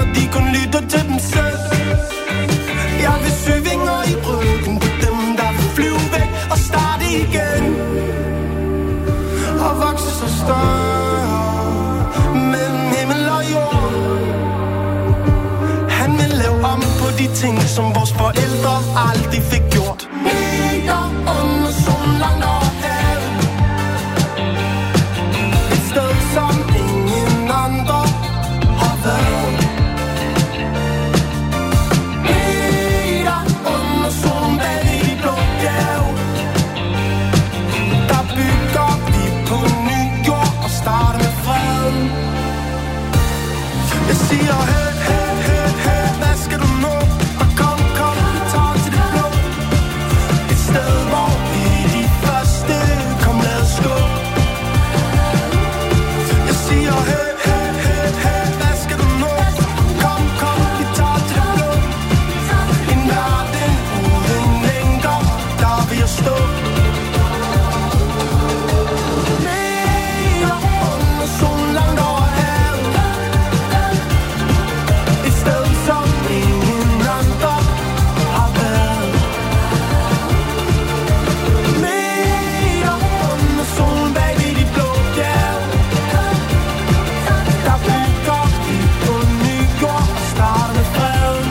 de kun lytter til dem selv. Jeg vil sy vinger i ryggen på dem, der vil flyve væk og starte igen. Og vokse så større mellem himmel og jord. Han vil lave om på de ting, som vores forældre aldrig fik gjort. Meter under solen langt over havet. Et sted, som ingen andre har været. Meter under solen bag de blå bjerge. Der bygger vi på ny jord og starter med freden. Jeg siger hey, hey, hey, hey, hvad skal du nå? Og kom, kom, vi tager til det blå. Et sted, hvor vi de første kom, lad os gå. Jeg siger hey, hey, hey, hey, hvad skal du nå? Kom, kom, vi tager til det blå. En verden uden længder, der vil jeg stå. Meter under solen langt over havet. Et sted, som ingen andre har været. Meter under solen bag ved de blå bjerge. Der bygger vi på ny jord og starter med freden.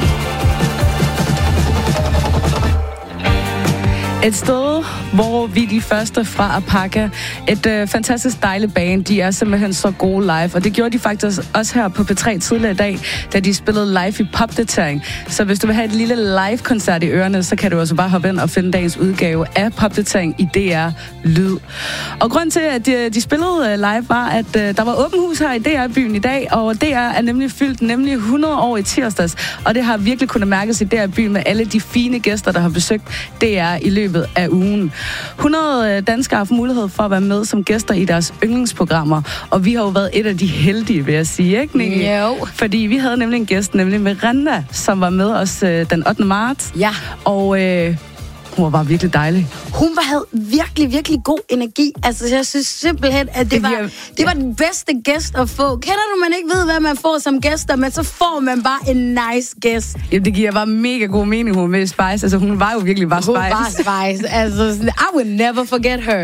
Et sted, hvor vi er de første fra Apaka. Et øh, fantastisk dejligt band. De er simpelthen så gode live. Og det gjorde de faktisk også her på P tre tidligere i dag, da de spillede live i Popdatering. Så hvis du vil have et lille live-koncert i ørerne, så kan du også bare hoppe ind og finde dagens udgave af Popdatering i D R Lyd. Og grund til, at de, de spillede live, var, at øh, der var åben hus her i D R-byen i dag, og D R er nemlig fyldt nemlig hundrede år i tirsdags. Og det har virkelig kunnet mærkes i D R-byen med alle de fine gæster, der har besøgt D R i løbet af ugen. hundrede danskere har haft mulighed for at være med som gæster i deres yndlingsprogrammer, og vi har jo været et af de heldige, vil jeg sige, ikke, Nicky? Jo. Fordi vi havde nemlig en gæst, nemlig Miranda, som var med os øh, den ottende marts. Ja. Og øh, hun var bare virkelig dejlig. Hun var, havde virkelig, virkelig god energi. Altså, jeg synes simpelthen, at det, det, var, det var den bedste gæst at få. Kender du, man ikke ved, hvad man får som gæster, men så får man bare en nice gæst. Jamen, det giver bare mega god mening, hun var med i Spice. Altså, hun var jo virkelig bare Spice. Hun var Spice. Altså, I will never forget her.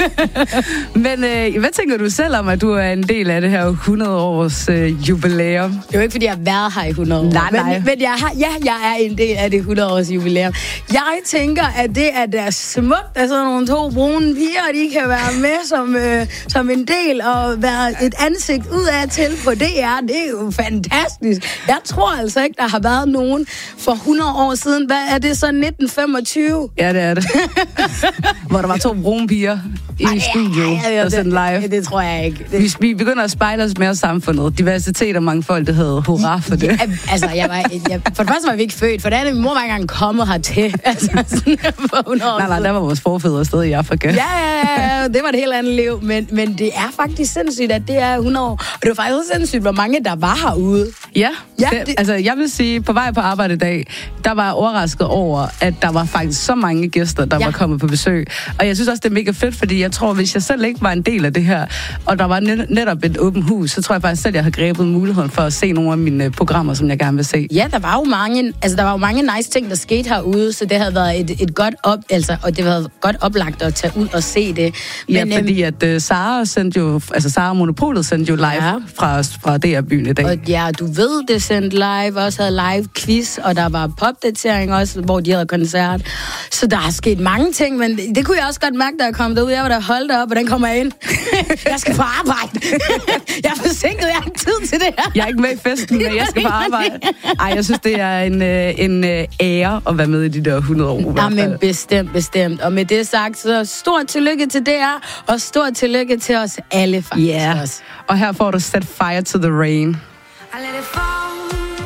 Men øh, hvad tænker du selv om, at du er en del af det her hundrede års øh, jubilæum? Det er jo ikke, fordi jeg har været her i hundrede år. Nej, nej. Men, men jeg har, ja, jeg er en del af det hundrede års jubilæum. Jeg tænker, at det er der smukt, at sådan nogle to brune piger, de kan være med som, øh, som en del og være et ansigt udad til på D R. Det er jo fantastisk. Jeg tror altså ikke, der har været nogen for hundrede år siden. Hvad er det så, nitten femogtyve? Ja, det er det. Hvor der var to brune piger i Ej, studio, ja, ja, der sendte live. Det, det tror jeg ikke. Det... Vi, vi begynder at spejle os mere samfundet. Diversitet og mangfoldighed. Hurra for det. Ja, altså, jeg var, jeg, for det første var vi ikke født, for det andet, min mor var ikke engang kommet hertil. Altså, sådan for hundrede år nej, nej, der var vores forfædre stadig i Afrika. Ja, ja, ja, det var et helt andet liv. Men, men det er faktisk sindssygt, at det er hundrede år. Og det var faktisk også sindssygt, hvor mange der var herude. Ja, ja det, det... altså jeg vil sige, på vej på arbejde i dag, der var jeg overrasket over, at der var faktisk så mange gæster, der ja. var kommet på besøg. Og jeg synes også, det er mega fedt, fordi jeg tror, hvis jeg selv ikke var en del af det her, og der var net, netop et åbent hus, så tror jeg faktisk selv, jeg har grebet muligheden for at se nogle af mine programmer, som jeg gerne vil se. Ja, der var jo mange, altså der var jo mange nice ting, der skete herude, så det havde været et, et godt op, altså, og det havde været godt oplagt at tage ud og se det. Men, ja, men, fordi at uh, Sara sendte jo, altså Sara Monopolet sendte jo live ja. fra, fra D R-byen i dag. Og ja, du ved, det sendte live, også havde live quiz, og der var popdatering også, hvor de havde koncert. Så der er sket mange ting, men det kunne jeg også godt mærke, da jeg kom derud. Jeg var der holdt op, og den kommer jeg ind. Jeg skal på arbejde. Jeg er forsinket, jeg har ikke tid til det her. Jeg er ikke med i festen, men jeg skal på arbejde. Ej, jeg synes, det er en, en ære at være med i de der hundrede år. Ja, men bestemt, bestemt. Og med det sagt, så stort tillykke til D R, og stort tillykke til os alle, faktisk. Ja, yeah. Og her får du Set Fire to the Rain. I let it fall,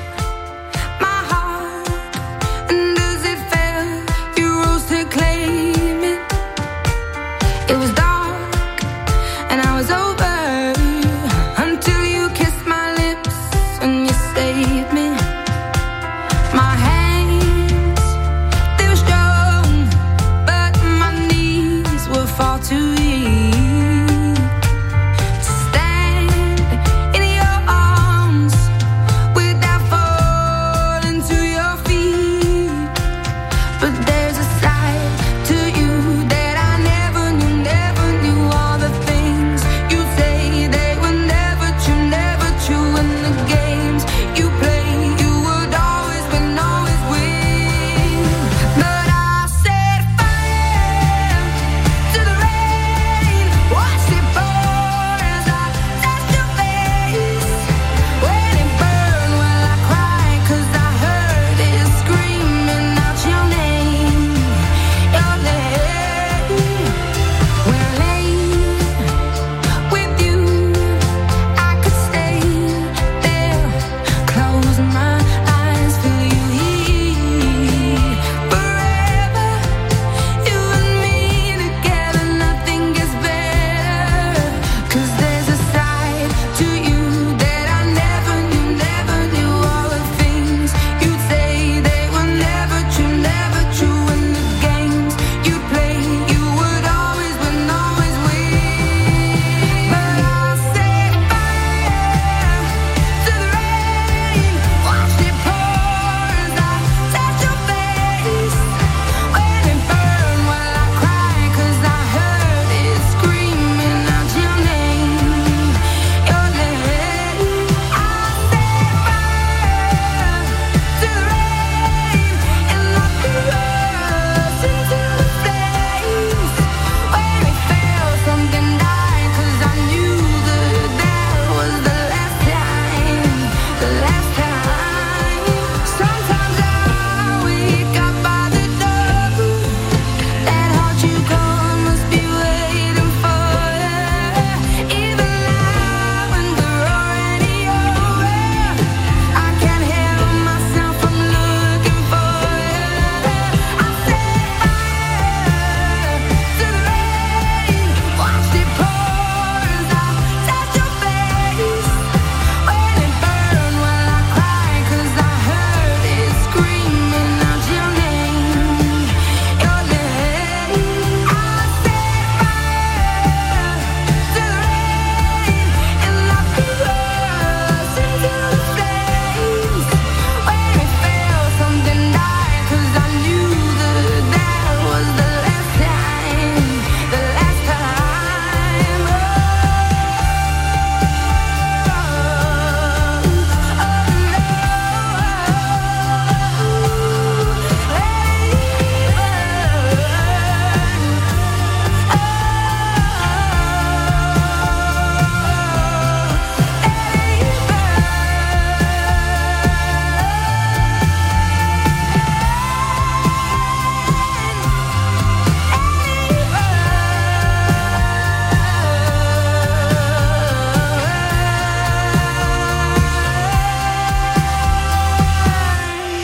my heart, and as it fell, you rose to claim it. It was dark, and I was over, until you kissed my lips, and you saved me. My hands, they were strong, but my knees were far too weak to stand in your arms.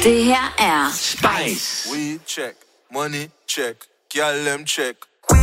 Det her er Spice. We check, money check, girl them check.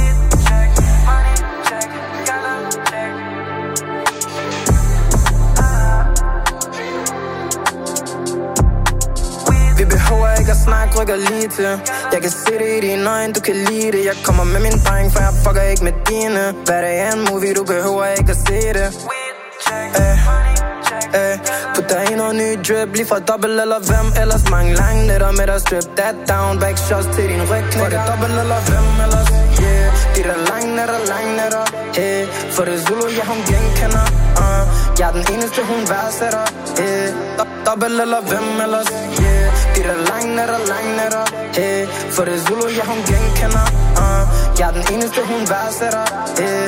Vi behøver ikke at snakke, rykker lige til. Jeg kan se det i dine øjne, du kan lide det. Jeg kommer med min dreng, for jeg fucker ikke med dine. Hvad det er en movie, du behøver ikke at se det. Ay, ay, put dig i noget ny drip, lige fra dobbelt eller hvem. Ellers mange lange nætter med dig, strip that down. Back shots til din ryg, for det dobbelt eller hvem ellers. Yeah, de der lange nætter, lange nætter. Hey, for det Zulu, ja hun genkender. uh, Jeg er den eneste, hun værdsætter. Hey, dobbelt eller hvem ellers. Yeah, de der lange nætter, lange nætter. Hey, for det Zulu, ja hun genkender. uh, Jeg er den eneste, hun værdsætter. Hey.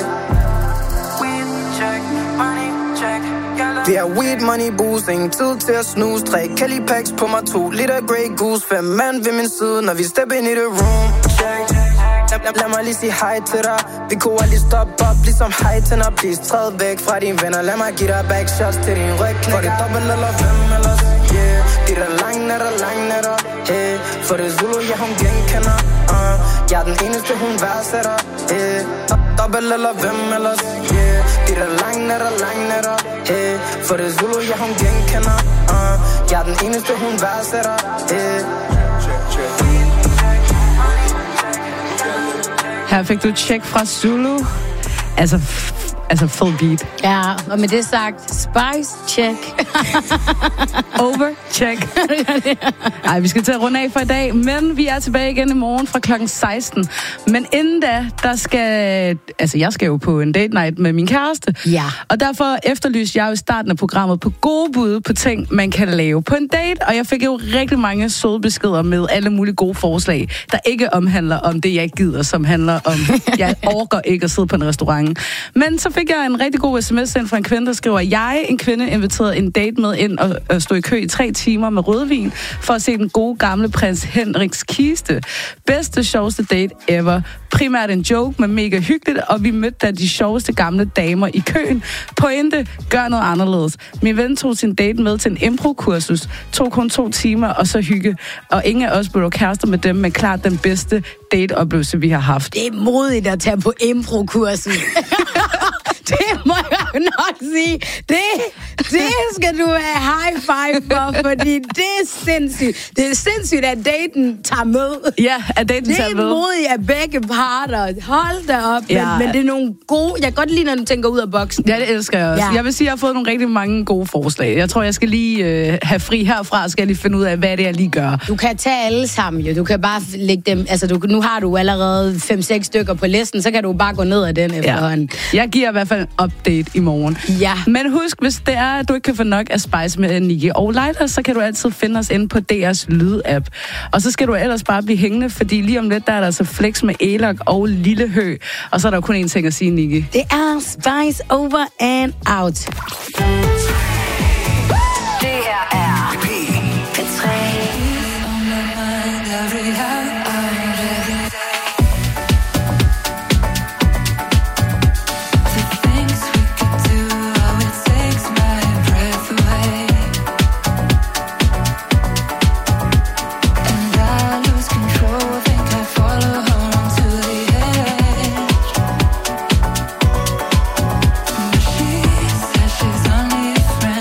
Vi har weed money boost, ingen tid til at snuse. Tre Kelly packs på mig, to liter Grey Goose. Fem mand ved min side, når vi step ind i det room. Check. Lad, lad, lad mig lige sige hej til dig. Vi kunne aldrig stoppe op, ligesom hej til dig. Please træd væk fra dine venner. Lad mig give dig back shots til din ryg. For det dobbelt eller hvem ellers. Yeah, de der lange nætter, lange nætter. Hey, for det Zulu, ja hun genkender. uh, Jeg er den eneste, hun værdsætter. Hey, dobbelt eller hvem ellers. Yeah, de der lange nætter, lange nætter. Hey, for det Zulu, ja hun genkender. uh, Jeg er den eneste, hun værdsætter. Hey. Her fik du et check fra Zulu. Altså, f- altså full beat. Ja, og med det sagt, Spice, check. Over, check. Ej, vi skal til at runde af for i dag, men vi er tilbage igen i morgen fra klokken seksten. Men inden da, der skal... Altså, jeg skal jo på en date night med min kæreste. Ja. Og derfor efterlyste jeg jo i starten af programmet på gode bud på ting, man kan lave på en date. Og jeg fik jo rigtig mange søde beskeder med alle mulige gode forslag, der ikke omhandler om det, jeg ikke gider, som handler om, jeg orker ikke at sidde på en restaurant. Men så fik jeg en rigtig god sms ind fra en kvinde, der skriver, jeg, en kvinde, inviterede en date med ind og, og stod i kø i tre timer med rødvin for at se den gode gamle prins Henriks kiste. Bedste, sjoveste date ever. Primært en joke, men mega hyggeligt, og vi mødte da de sjoveste gamle damer i køen. Pointe, gør noget anderledes. Min ven tog sin date med til en impro-kursus, tog kun to timer, og så hygge. Og ingen af os blev kærester med dem, men klart den bedste date-oplevelse, vi har haft. Det er modigt at tage på impro-kursen. Det må jeg jo nok sige. Det, det skal du have high five for, fordi det er sindssygt. Det er sindssygt, at daten tager med. Ja, at daten det tager med. Det er modigt af begge parter. Hold da op. Ja. Men, men det er nogle gode... Jeg kan godt lide, når du tænker ud af boksen. Ja, det elsker jeg også. Ja. Jeg vil sige, at jeg har fået nogle rigtig mange gode forslag. Jeg tror, jeg skal lige øh, have fri herfra, skal jeg lige finde ud af, hvad det er, jeg lige gør. Du kan tage alle sammen, jo. Du kan bare lægge dem... Altså, du, nu har du allerede fem seks stykker på listen, så kan du bare gå ned af den efterhånden. Ja. Jeg giver i hvert fald en update i morgen. Ja. Men husk, hvis det er, at du ikke kan få nok af Spice med Niki og Lighter, så kan du altid finde os inde på D R's lydapp. Og så skal du ellers bare blive hængende, fordi lige om lidt, der er der altså Flex med Elok og Lille Hø. Og så er der kun én ting at sige, Niki. Det er Spice over and out. Det her er P tre. She's only a friend.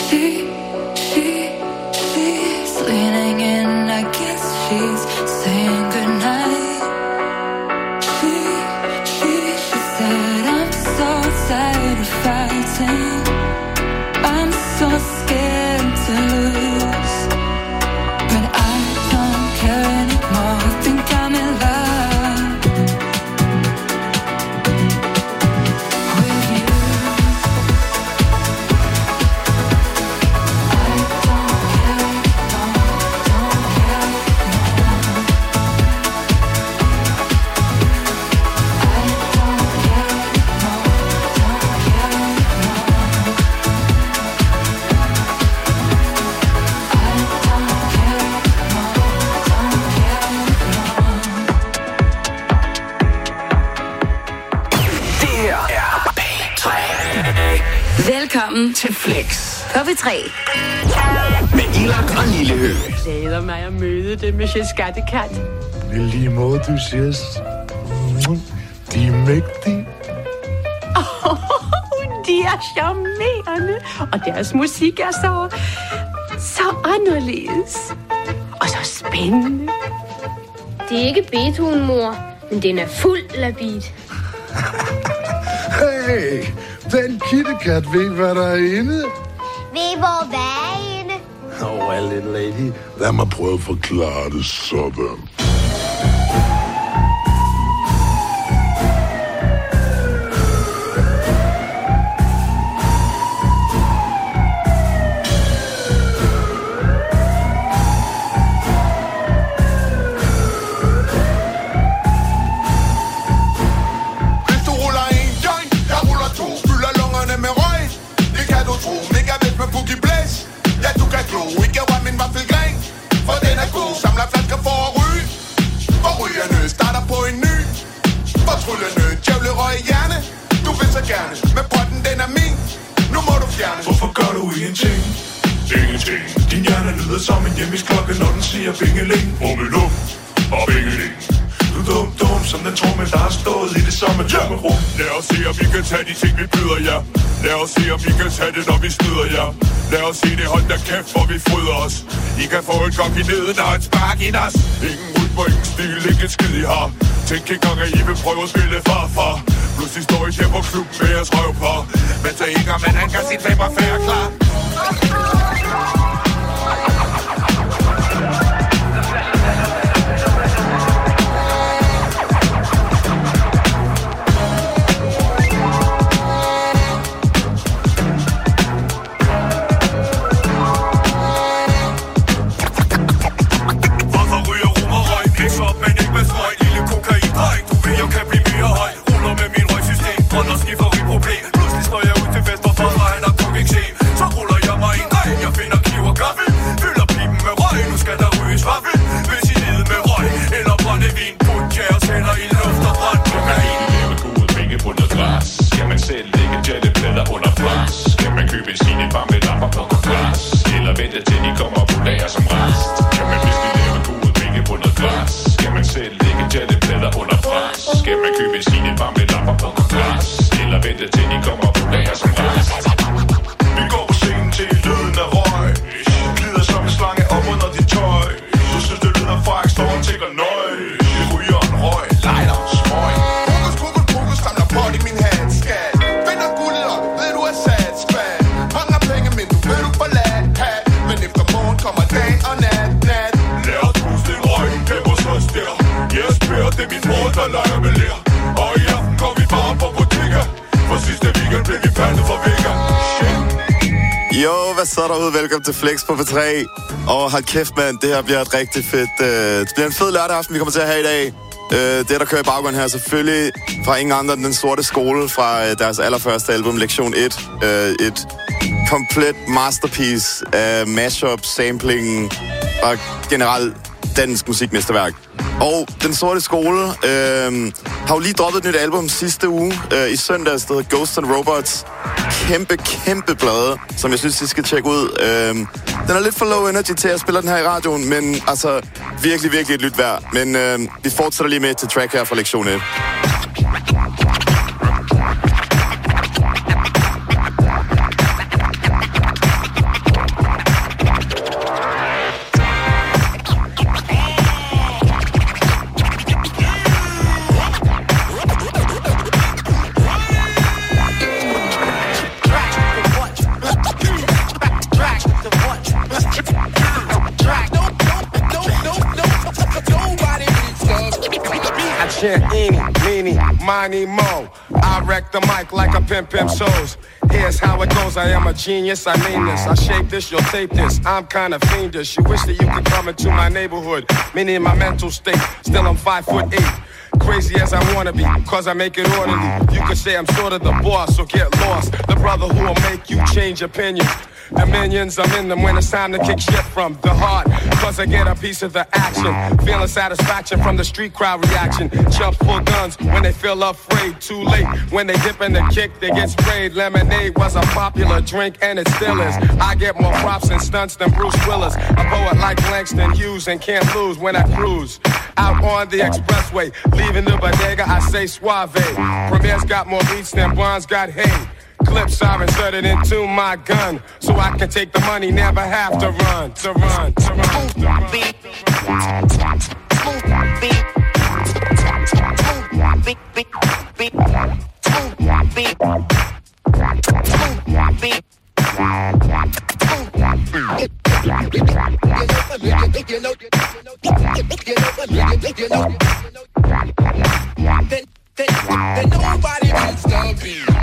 She, she, she's leaning in, I guess she's saying goodnight. She, she, she said, I'm so tired of fighting. I'm so scared to lose, but I don't care anymore. I think I'm in love with you. I don't care anymore, don't care anymore. I don't care anymore, don't care anymore. Det her er P tre. Velkommen til Flex på P tre. Med Ilak og Lillehø. Glæder mig at møde det, Monsieur Skattekat. I lige måde, du siger. De er mægtige. Oh, de er charmerende, og deres musik er så, så anderledes. Og så spændende. Det er ikke Beethoven, mor, men den er fuld af beat. Hey, den kittekat ved, hvad der er inde. Ved hvor hvad er inde? Oh, well, little lady. Lad mig prøve at forklare det sådan. Hvis du ruller en joint, jeg ruller to. Fylder lungerne med røg. Det kan du tro. Mega vest med Boogie Blaze. Ja, du kan glo. Ikke røre min vaffelgren, for den er god. Samler flasker for at ryge. For rygerne starter på en ny. Fortryllende djævle røg i hjerne. Du vil så gerne, men potten den er min. Nu må du fjerne. Hvorfor gør du ingenting? Ingenting. Din hjerne lyder som en hjemmesklokke, når den siger bingeling. Bummelum og bingeling. Du er dum, dum, som den tromme, der har stået i det samme tomme rum. Lad os se, om vi kan tage de ting, vi byder jer. Lad os se, om vi kan tage det, når vi snyder jer. Lad os se det, hold da kæft, hvor vi fryder os. I kan få et gok i neden og et spark i nas. Ingen rytme, ingen stil, ikke et skid I har. Tænk engang, at I vil prøve at spille farfar. Pludselig står I her på klubben med jeres røvpar. Men så ikke, men han kan sit fem og færre klar. Hvorfor ryger rum og røg? Ikke op, men ikke med strøg. Lille kokain-dreng, du ved, jeg kan blive mere høj. Ruller med min røgsystem, grøn og skifteriproblem. Pludselig står jeg ud til fest, hvor far han har kokain. Så ruller jeg mig ind, ej, jeg finder kniv og gaffel. Fylder pipen med røg, nu skal der ryges vaffel. Hvis I nede med røg, eller brændevin. Put kaos hænder i luft og brænd kokain. Leve gode penge på noget græs. Skal man selv lægge jetteplader under pres? Skal man købe sine varme lamper på græs? Eller vente til de kommer på lager som rest? Kan man virkelig lave gode penge på noget græs? Skal man selv lægge jetteplader under pres? Skal man købe sine varme lamper på græs? Eller vente til de kommer på lager som rest? Vi går på scenen til lyden af røg. Glider som en slange op under dit tøj. Du synes det lyder fræk, står og tænker nøj. Vi ryger en røg, lighter, smøg. Fokus, fokus, fokus, samler pot i min hat, skat. Finder guldet op, ved du er sat, spad. Mangler penge, men du ved du forladt hat. Men efter morgen kommer dagen og nat, nat. Lad os puste en røg, det var så stær. Jeg spørger, det er min mor, der leger med lær. Og i aften går vi bare på bodega. For sidste weekend blev vi pandet for vegan. Jo, hvad så derude? Velkommen til Flex på P tre. Og hold kæft, mand, det her bliver et rigtig fedt... Uh, det bliver en fed lørdag aften, vi kommer til at have i dag. Uh, det, der kører i baggrunden her, er selvfølgelig fra ingen andre end Den Sorte Skole fra uh, deres allerførste album, Lektion et. Uh, et komplet masterpiece af mashup, sampling og generelt dansk musikmesterværk. Og Den Sorte Skole øh, har jo lige droppet et nyt album sidste uge øh, i søndags, der hedder Ghosts and Robots. Kæmpe, kæmpe plade, som jeg synes, I skal tjekke ud. Øh, den er lidt for low energy til at spille den her i radioen, men altså virkelig, virkelig et lyt værd. Men øh, vi fortsætter lige med til track her fra Lektion et. meanie, miny, mo. I wreck the mic like a pimp pimp shows. Here's how it goes, I am a genius, I mean this. I shape this, you'll tape this, I'm kinda fiendish. You wish that you could come into my neighborhood, meaning my mental state. Still I'm five foot eight. Crazy as I wanna be, cause I make it orderly. You could say I'm sort of the boss, so get lost. The brother who will make you change opinions. The minions, I'm in them when it's time to kick shit from the heart. Cause I get a piece of the action. Feeling satisfaction from the street crowd reaction. Chumps pull guns when they feel afraid. Too late, when they dip in the kick, they get sprayed. Lemonade was a popular drink and it still is. I get more props and stunts than Bruce Willis. A poet like Langston Hughes and can't lose when I cruise. Out on the expressway, leaving the bodega, I say suave. Premier's got more beats than Bonds got hay. Clips are inserted into my gun, so I can take the money, never have to run, to run, to run, to run. Beat, beat, beat, beat, beat, beat, beat. Then nobody beats the beat.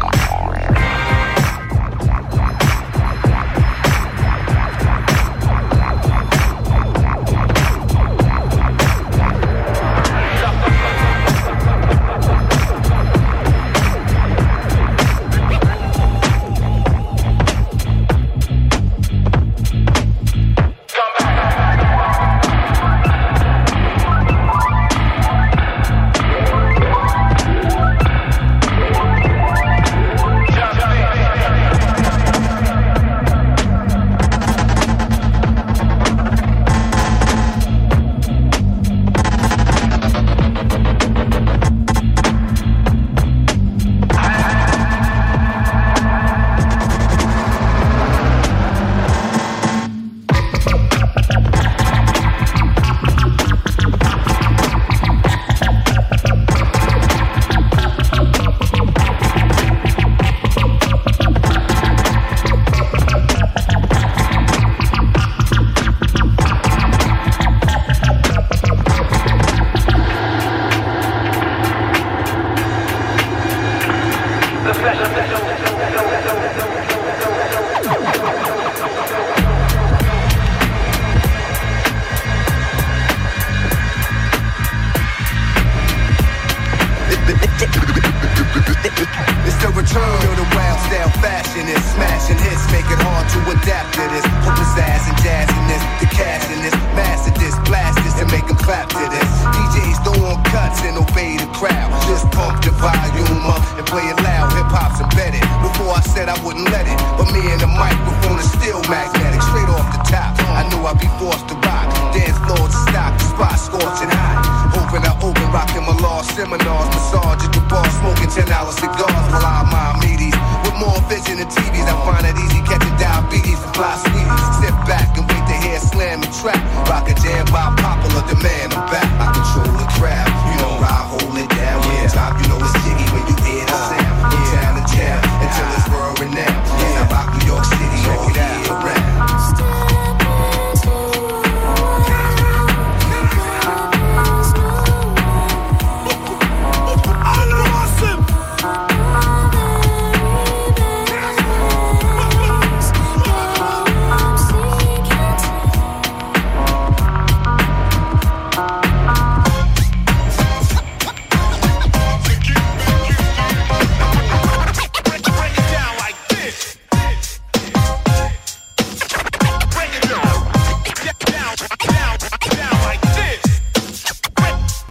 Rock a jam by popular demand, I'm back.